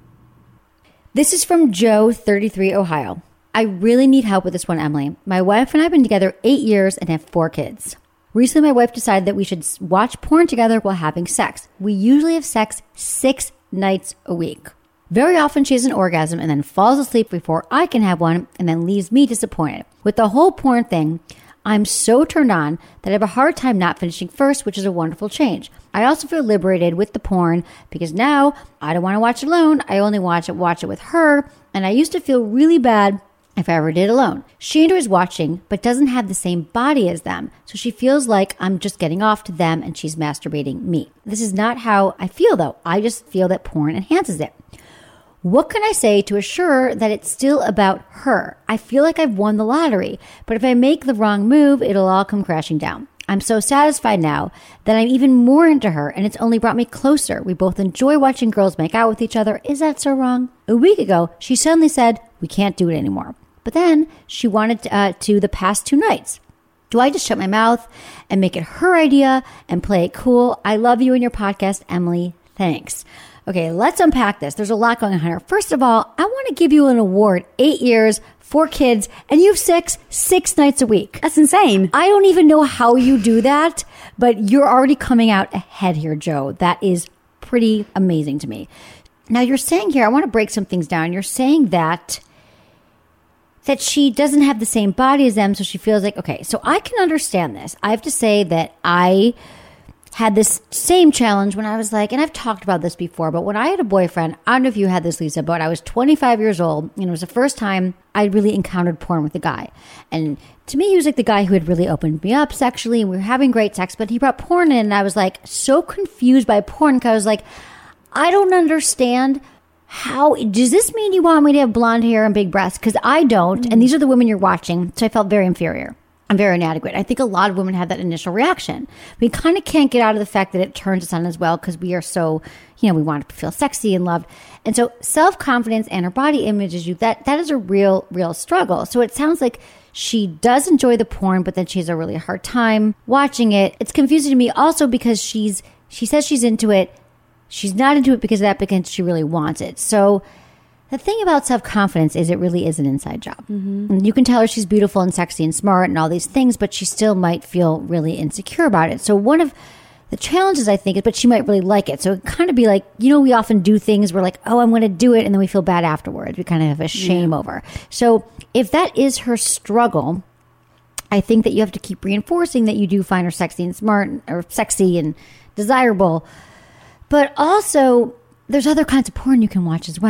This is from Joe, 33, Ohio. I really need help with this one, Emily. My wife and I have been together 8 years and have 4 kids. Recently, my wife decided that we should watch porn together while having sex. We usually have sex 6 nights a week. Very often, she has an orgasm and then falls asleep before I can have one, and then leaves me disappointed. With the whole porn thing, I'm so turned on that I have a hard time not finishing first, which is a wonderful change. I also feel liberated with the porn because now I don't want to watch it alone. I only watch it with her, and I used to feel really bad if I ever did alone. She enjoys watching, but doesn't have the same body as them, so she feels like I'm just getting off to them and she's masturbating me. This is not how I feel, though. I just feel that porn enhances it. What can I say to assure that it's still about her? I feel like I've won the lottery, but if I make the wrong move, it'll all come crashing down. I'm so satisfied now that I'm even more into her, and it's only brought me closer. We both enjoy watching girls make out with each other. Is that so wrong? A week ago, she suddenly said, we can't do it anymore. But then she wanted to the past 2 nights. Do I just shut my mouth and make it her idea and play it cool? I love you and your podcast, Emily. Thanks. Okay, let's unpack this. There's a lot going on here. First of all, I want to give you an award. 8 years, 4 kids, and you have sex 6 nights a week. That's insane. I don't even know how you do that, but you're already coming out ahead here, Joe. That is pretty amazing to me. Now, you're saying here, I want to break some things down. You're saying that she doesn't have the same body as them, so she feels like, okay, so I can understand this. I have to say that I had this same challenge when I was like, and I've talked about this before, but when I had a boyfriend, I don't know if you had this, Lisa, but I was 25 years old, and it was the first time I really encountered porn with a guy. And to me, he was like the guy who had really opened me up sexually, and we were having great sex, but he brought porn in, and I was like so confused by porn, because I was like, I don't understand. How does this mean you want me to have blonde hair and big breasts? Because I don't, and these are the women you're watching, so I felt very inferior. I'm very inadequate. I think a lot of women have that initial reaction. We kind of can't get out of the fact that it turns us on as well because we are so, we want to feel sexy and loved. And so self-confidence and her body image is that is a real struggle. So it sounds like she does enjoy the porn, but then she has a really hard time watching it. It's confusing to me also because she says she's into it. She's not into it because of that, because she really wants it. So the thing about self-confidence is it really is an inside job. Mm-hmm. And you can tell her she's beautiful and sexy and smart and all these things, but she still might feel really insecure about it. So one of the challenges, I think, is, but she might really like it. So it kind of be like, we often do things, we're like, oh, I'm going to do it, and then we feel bad afterwards. We kind of have a shame over. So if that is her struggle, I think that you have to keep reinforcing that you do find her sexy and smart, or sexy and desirable. But also, there's other kinds of porn you can watch as well.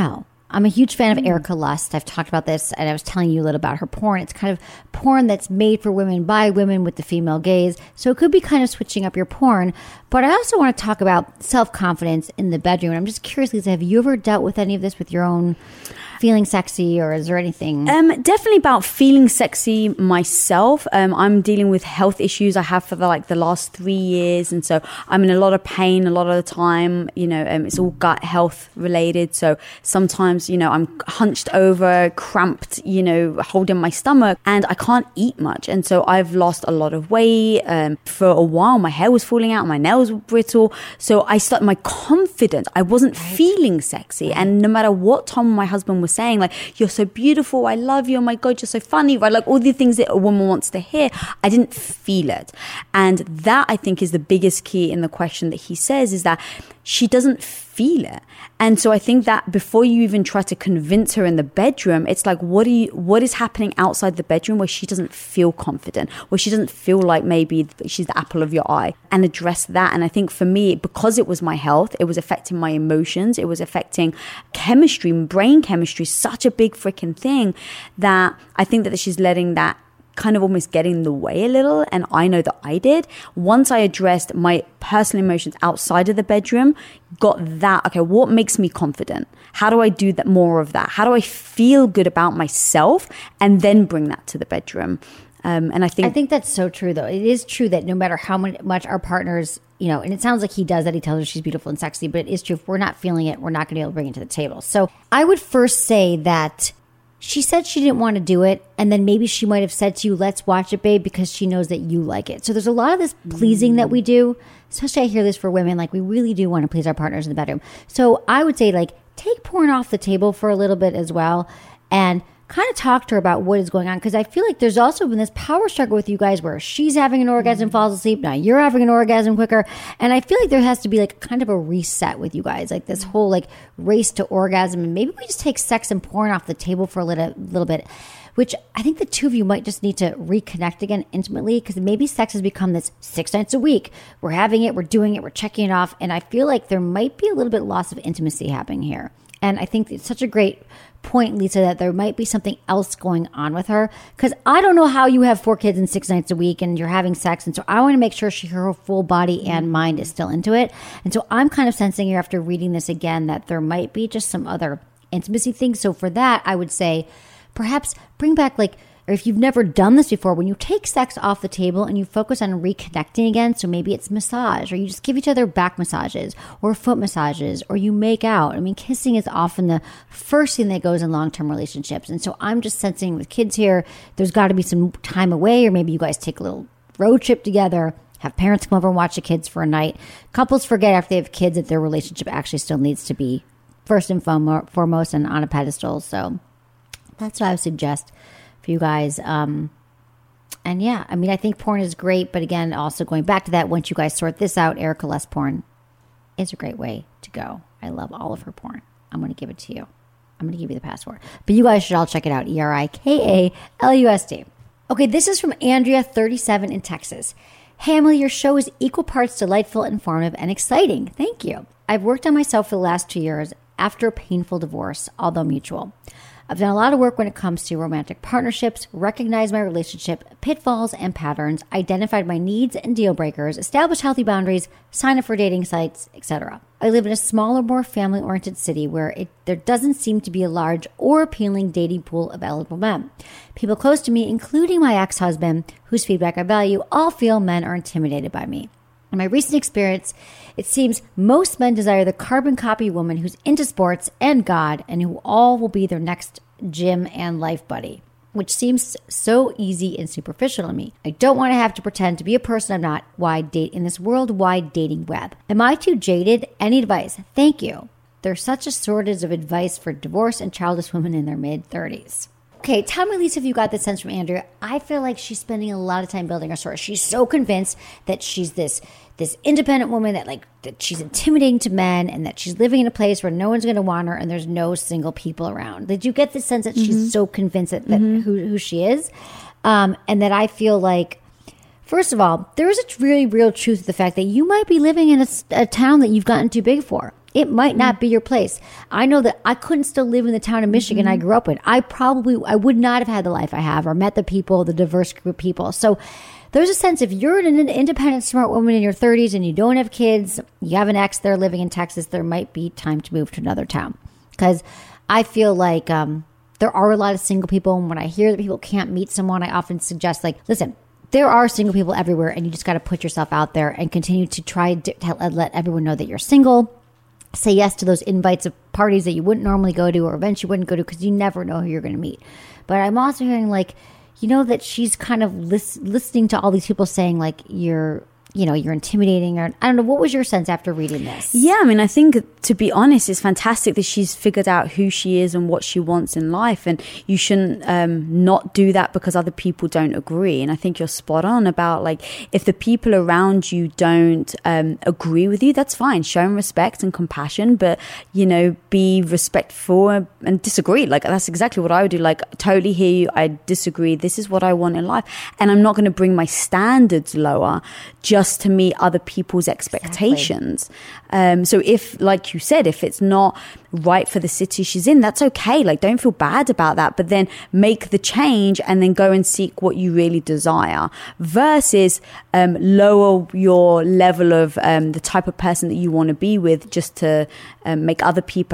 I'm a huge fan of Erica Lust. I've talked about this, and I was telling you a little about her porn. It's kind of porn that's made for women by women with the female gaze. So it could be kind of switching up your porn. But I also want to talk about self-confidence in the bedroom. And I'm just curious, Lisa, have you ever dealt with any of this with your own feeling sexy, or is there anything? Definitely about feeling sexy myself. I'm dealing with health issues I have for the last 3 years, and so I'm in a lot of pain a lot of the time. It's all gut health related. So sometimes, I'm hunched over, cramped, holding my stomach, and I can't eat much. And so I've lost a lot of weight. For a while, my hair was falling out, my nails were brittle. So my confidence, I wasn't feeling sexy. And no matter what Tom, my husband, was saying, like, you're so beautiful, I love you, oh my God, you're so funny, right? Like all the things that a woman wants to hear, I didn't feel it. And that, I think, is the biggest key in the question that he says, is that she doesn't feel it. And so I think that before you even try to convince her in the bedroom, it's like, what is happening outside the bedroom where she doesn't feel confident, where she doesn't feel like maybe she's the apple of your eye, and address that. And I think for me, because it was my health, it was affecting my emotions, it was affecting chemistry, brain chemistry, such a big freaking thing, that I think that she's letting that kind of almost get in the way a little. And I know that I did. Once I addressed my personal emotions outside of the bedroom, got that, okay, what makes me confident? How do I do that, more of that? How do I feel good about myself? And then bring that to the bedroom. And I think that's so true, though. It is true that no matter how much our partners, and it sounds like he does that, he tells her she's beautiful and sexy, but it is true. If we're not feeling it, we're not going to be able to bring it to the table. So I would first say that she said she didn't want to do it, and then maybe she might have said to you, let's watch it, babe, because she knows that you like it. So there's a lot of this pleasing that we do, especially I hear this for women, like we really do want to please our partners in the bedroom. So I would say, like, take porn off the table for a little bit as well, and kind of talk to her about what is going on, because I feel like there's also been this power struggle with you guys where she's having an orgasm, falls asleep, now you're having an orgasm quicker, and I feel like there has to be like kind of a reset with you guys, like this whole like race to orgasm, and maybe we just take sex and porn off the table for a little bit, which I think the two of you might just need to reconnect again intimately, because maybe sex has become this 6 nights a week. We're having it, we're doing it, we're checking it off, and I feel like there might be a little bit loss of intimacy happening here. And I think it's such a great point, Lisa, that there might be something else going on with her. Because I don't know how you have 4 kids and 6 nights a week and you're having sex. And so I want to make sure her full body and mind is still into it. And so I'm kind of sensing here after reading this again that there might be just some other intimacy things. So for that, I would say perhaps bring back or if you've never done this before, when you take sex off the table and you focus on reconnecting again, so maybe it's massage, or you just give each other back massages or foot massages, or you make out. I mean, kissing is often the first thing that goes in long-term relationships. And so I'm just sensing with kids here, there's got to be some time away, or maybe you guys take a little road trip together, have parents come over and watch the kids for a night. Couples forget after they have kids that their relationship actually still needs to be first and foremost and on a pedestal. So that's what I would suggest for you guys. And yeah, I mean, I think porn is great, but again, also going back to that, once you guys sort this out, Erica Lust porn is a great way to go. I love all of her porn. I'm going to give it to you. I'm going to give you the password, but you guys should all check it out. ERIKALUST. Okay, this is from Andrea, 37 in Texas. Hey, Emily, your show is equal parts delightful, informative, and exciting. Thank you. I've worked on myself for the last 2 years after a painful divorce, although mutual. I've done a lot of work when it comes to romantic partnerships, recognized my relationship pitfalls and patterns, identified my needs and deal breakers, established healthy boundaries, signed up for dating sites, etc. I live in a smaller, more family-oriented city where there doesn't seem to be a large or appealing dating pool of eligible men. People close to me, including my ex-husband, whose feedback I value, all feel men are intimidated by me. In my recent experience, it seems most men desire the carbon copy woman who's into sports and God and who all will be their next gym and life buddy, which seems so easy and superficial to me. I don't want to have to pretend to be a person I'm not in this worldwide dating web. Am I too jaded? Any advice? Thank you. There's such a shortage of advice for divorced and childless women in their mid-30s. Okay, tell me, Lisa, if you got this sense from Andrea. I feel like she's spending a lot of time building her story. She's so convinced that she's this independent woman, that she's intimidating to men, and that she's living in a place where no one's going to want her and there's no single people around. Did you get the sense that she's so convinced that who she is? And that I feel like, first of all, there is a really real truth to the fact that you might be living in a town that you've gotten too big for. It might not be your place. I know that I couldn't still live in the town of Michigan I grew up in. I would not have had the life I have or met the people, the diverse group of people. So there's a sense if you're an independent, smart woman in your 30s and you don't have kids, you have an ex there living in Texas, there might be time to move to another town. Because I feel like there are a lot of single people. And when I hear that people can't meet someone, I often suggest, like, listen, there are single people everywhere and you just got to put yourself out there and continue to try to let everyone know that you're single. Say yes to those invites of parties that you wouldn't normally go to or events you wouldn't go to because you never know who you're going to meet. But I'm also hearing, like, you know, that she's kind of listening to all these people saying, like, you're intimidating, or I don't know. What was your sense after reading this? Yeah, I mean, I think, to be honest, it's fantastic that she's figured out who she is and what she wants in life. And you shouldn't not do that because other people don't agree. And I think you're spot on about, like, if the people around you don't agree with you, that's fine. Show them respect and compassion, but, you know, be respectful and disagree. Like, that's exactly what I would do. Like, totally hear you. I disagree. This is what I want in life. And I'm not going to bring my standards lower just to meet other people's expectations. Exactly. So if, like you said, if it's not right for the city she's in, that's okay. Like, don't feel bad about that, but then make the change and then go and seek what you really desire, versus lower your level of the type of person that you want to be with just to make other people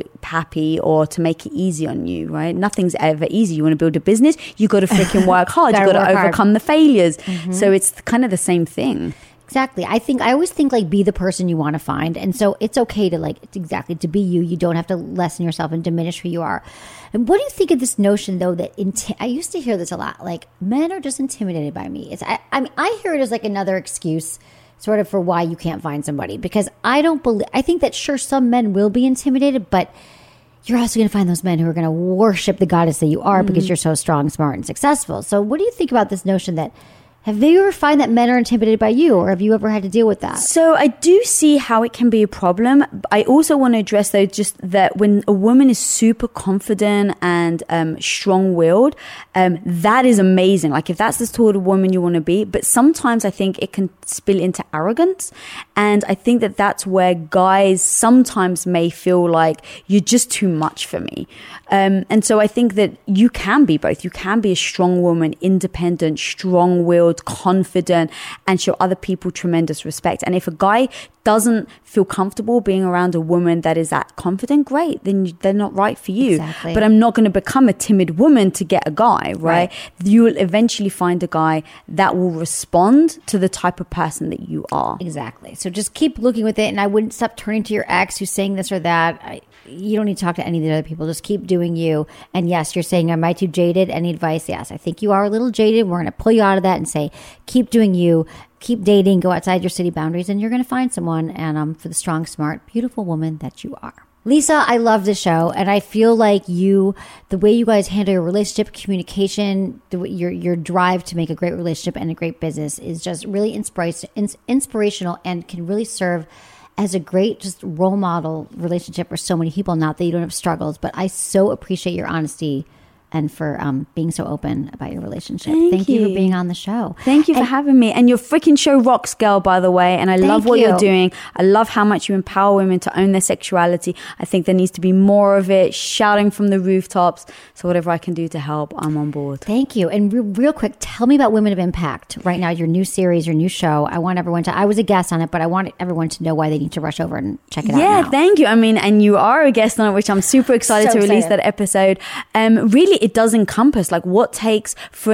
happy or to make it easy on you, right? Nothing's ever easy. You want to build a business, you got to freaking work hard. You got to overcome the failures. So it's kind of the same thing. Exactly. I always think, like, be the person you want to find. And so it's okay to, like, to be you. You don't have to lessen yourself and diminish who you are. And what do you think of this notion, though, that I used to hear this a lot, like, men are just intimidated by me. I mean, I hear it as like another excuse sort of for why you can't find somebody, because I think that sure, some men will be intimidated, but you're also going to find those men who are going to worship the goddess that you are because you're so strong, smart, and successful. So what do you think about this notion that, have you ever find that men are intimidated by you, or have you ever had to deal with that? So I do see how it can be a problem. I also want to address, though, just that when a woman is super confident and strong-willed, that is amazing. Like, if that's the sort of woman you want to be. But sometimes I think it can spill into arrogance. And I think that that's where guys sometimes may feel like you're just too much for me. And so I think that you can be both. You can be a strong woman, independent, strong-willed, confident, and show other people tremendous respect. And if a guy doesn't feel comfortable being around a woman that is that confident, great, then they're not right for you. Exactly. But I'm not going to become a timid woman to get a guy, right? You will eventually find a guy that will respond to the type of person that you are. Exactly. So just keep looking with it, and I wouldn't stop turning to your ex who's saying this or that. You don't need to talk to any of the other people. Just keep doing you. And yes, you're saying, am I too jaded? Any advice? Yes, I think you are a little jaded. We're going to pull you out of that and say, keep doing you. Keep dating. Go outside your city boundaries, and you're going to find someone. And for the strong, smart, beautiful woman that you are. Lisa, I love the show, and I feel like the way you guys handle your relationship, communication, your drive to make a great relationship and a great business is just really inspirational and can really serve as a great just role model relationship for so many people. Not that you don't have struggles, but I so appreciate your honesty and for being so open about your relationship. Thank you for being on the show. Thank you for having me. And your freaking show rocks, girl, by the way. And I love what you're doing. I love how much you empower women to own their sexuality. I think there needs to be more of it, shouting from the rooftops. So whatever I can do to help, I'm on board. Thank you. And real quick, tell me about Women of Impact right now, your new series, your new show. I want everyone I was a guest on it, but I want everyone to know why they need to rush over and check it out now. Yeah, thank you. I mean, and you are a guest on it, which I'm super excited to release that episode. Really, it does encompass like what takes for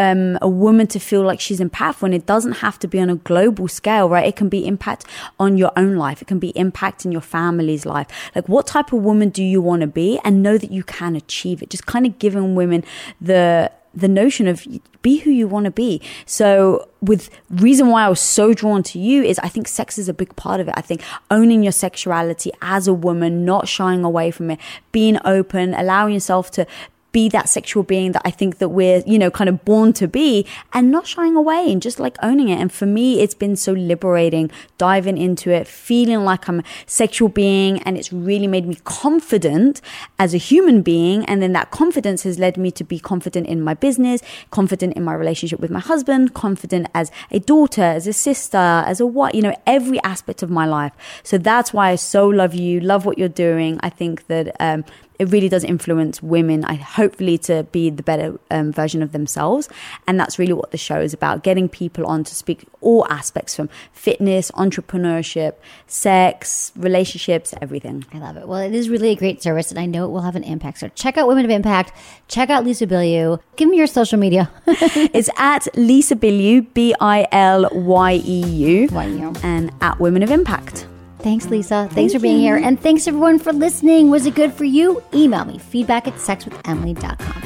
a woman to feel like she's impactful, and it doesn't have to be on a global scale, right? It can be impact on your own life. It can be impact in your family's life. Like, what type of woman do you want to be, and know that you can achieve it? Just kind of giving women the notion of be who you want to be. So with reason why I was so drawn to you is I think sex is a big part of it. I think owning your sexuality as a woman, not shying away from it, being open, allowing yourself to be that sexual being that I think that we're, you know, kind of born to be, and not shying away and just like owning it. And for me, it's been so liberating diving into it, feeling like I'm a sexual being, and it's really made me confident as a human being. And then that confidence has led me to be confident in my business, confident in my relationship with my husband, confident as a daughter, as a sister, as a what, you know, every aspect of my life. So that's why I so love you, love what you're doing. I think that it really does influence women, hopefully, to be the better version of themselves. And that's really what the show is about, getting people on to speak all aspects, from fitness, entrepreneurship, sex, relationships, everything. I love it. Well, it is really a great service, and I know it will have an impact. So check out Women of Impact. Check out Lisa Bilyeu. Give me your social media. It's at Lisa Bilyeu, Bilyeu, and at Women of Impact. Thanks, Lisa. Thanks for being here. And thanks, everyone, for listening. Was it good for you? Email me, feedback@sexwithemily.com.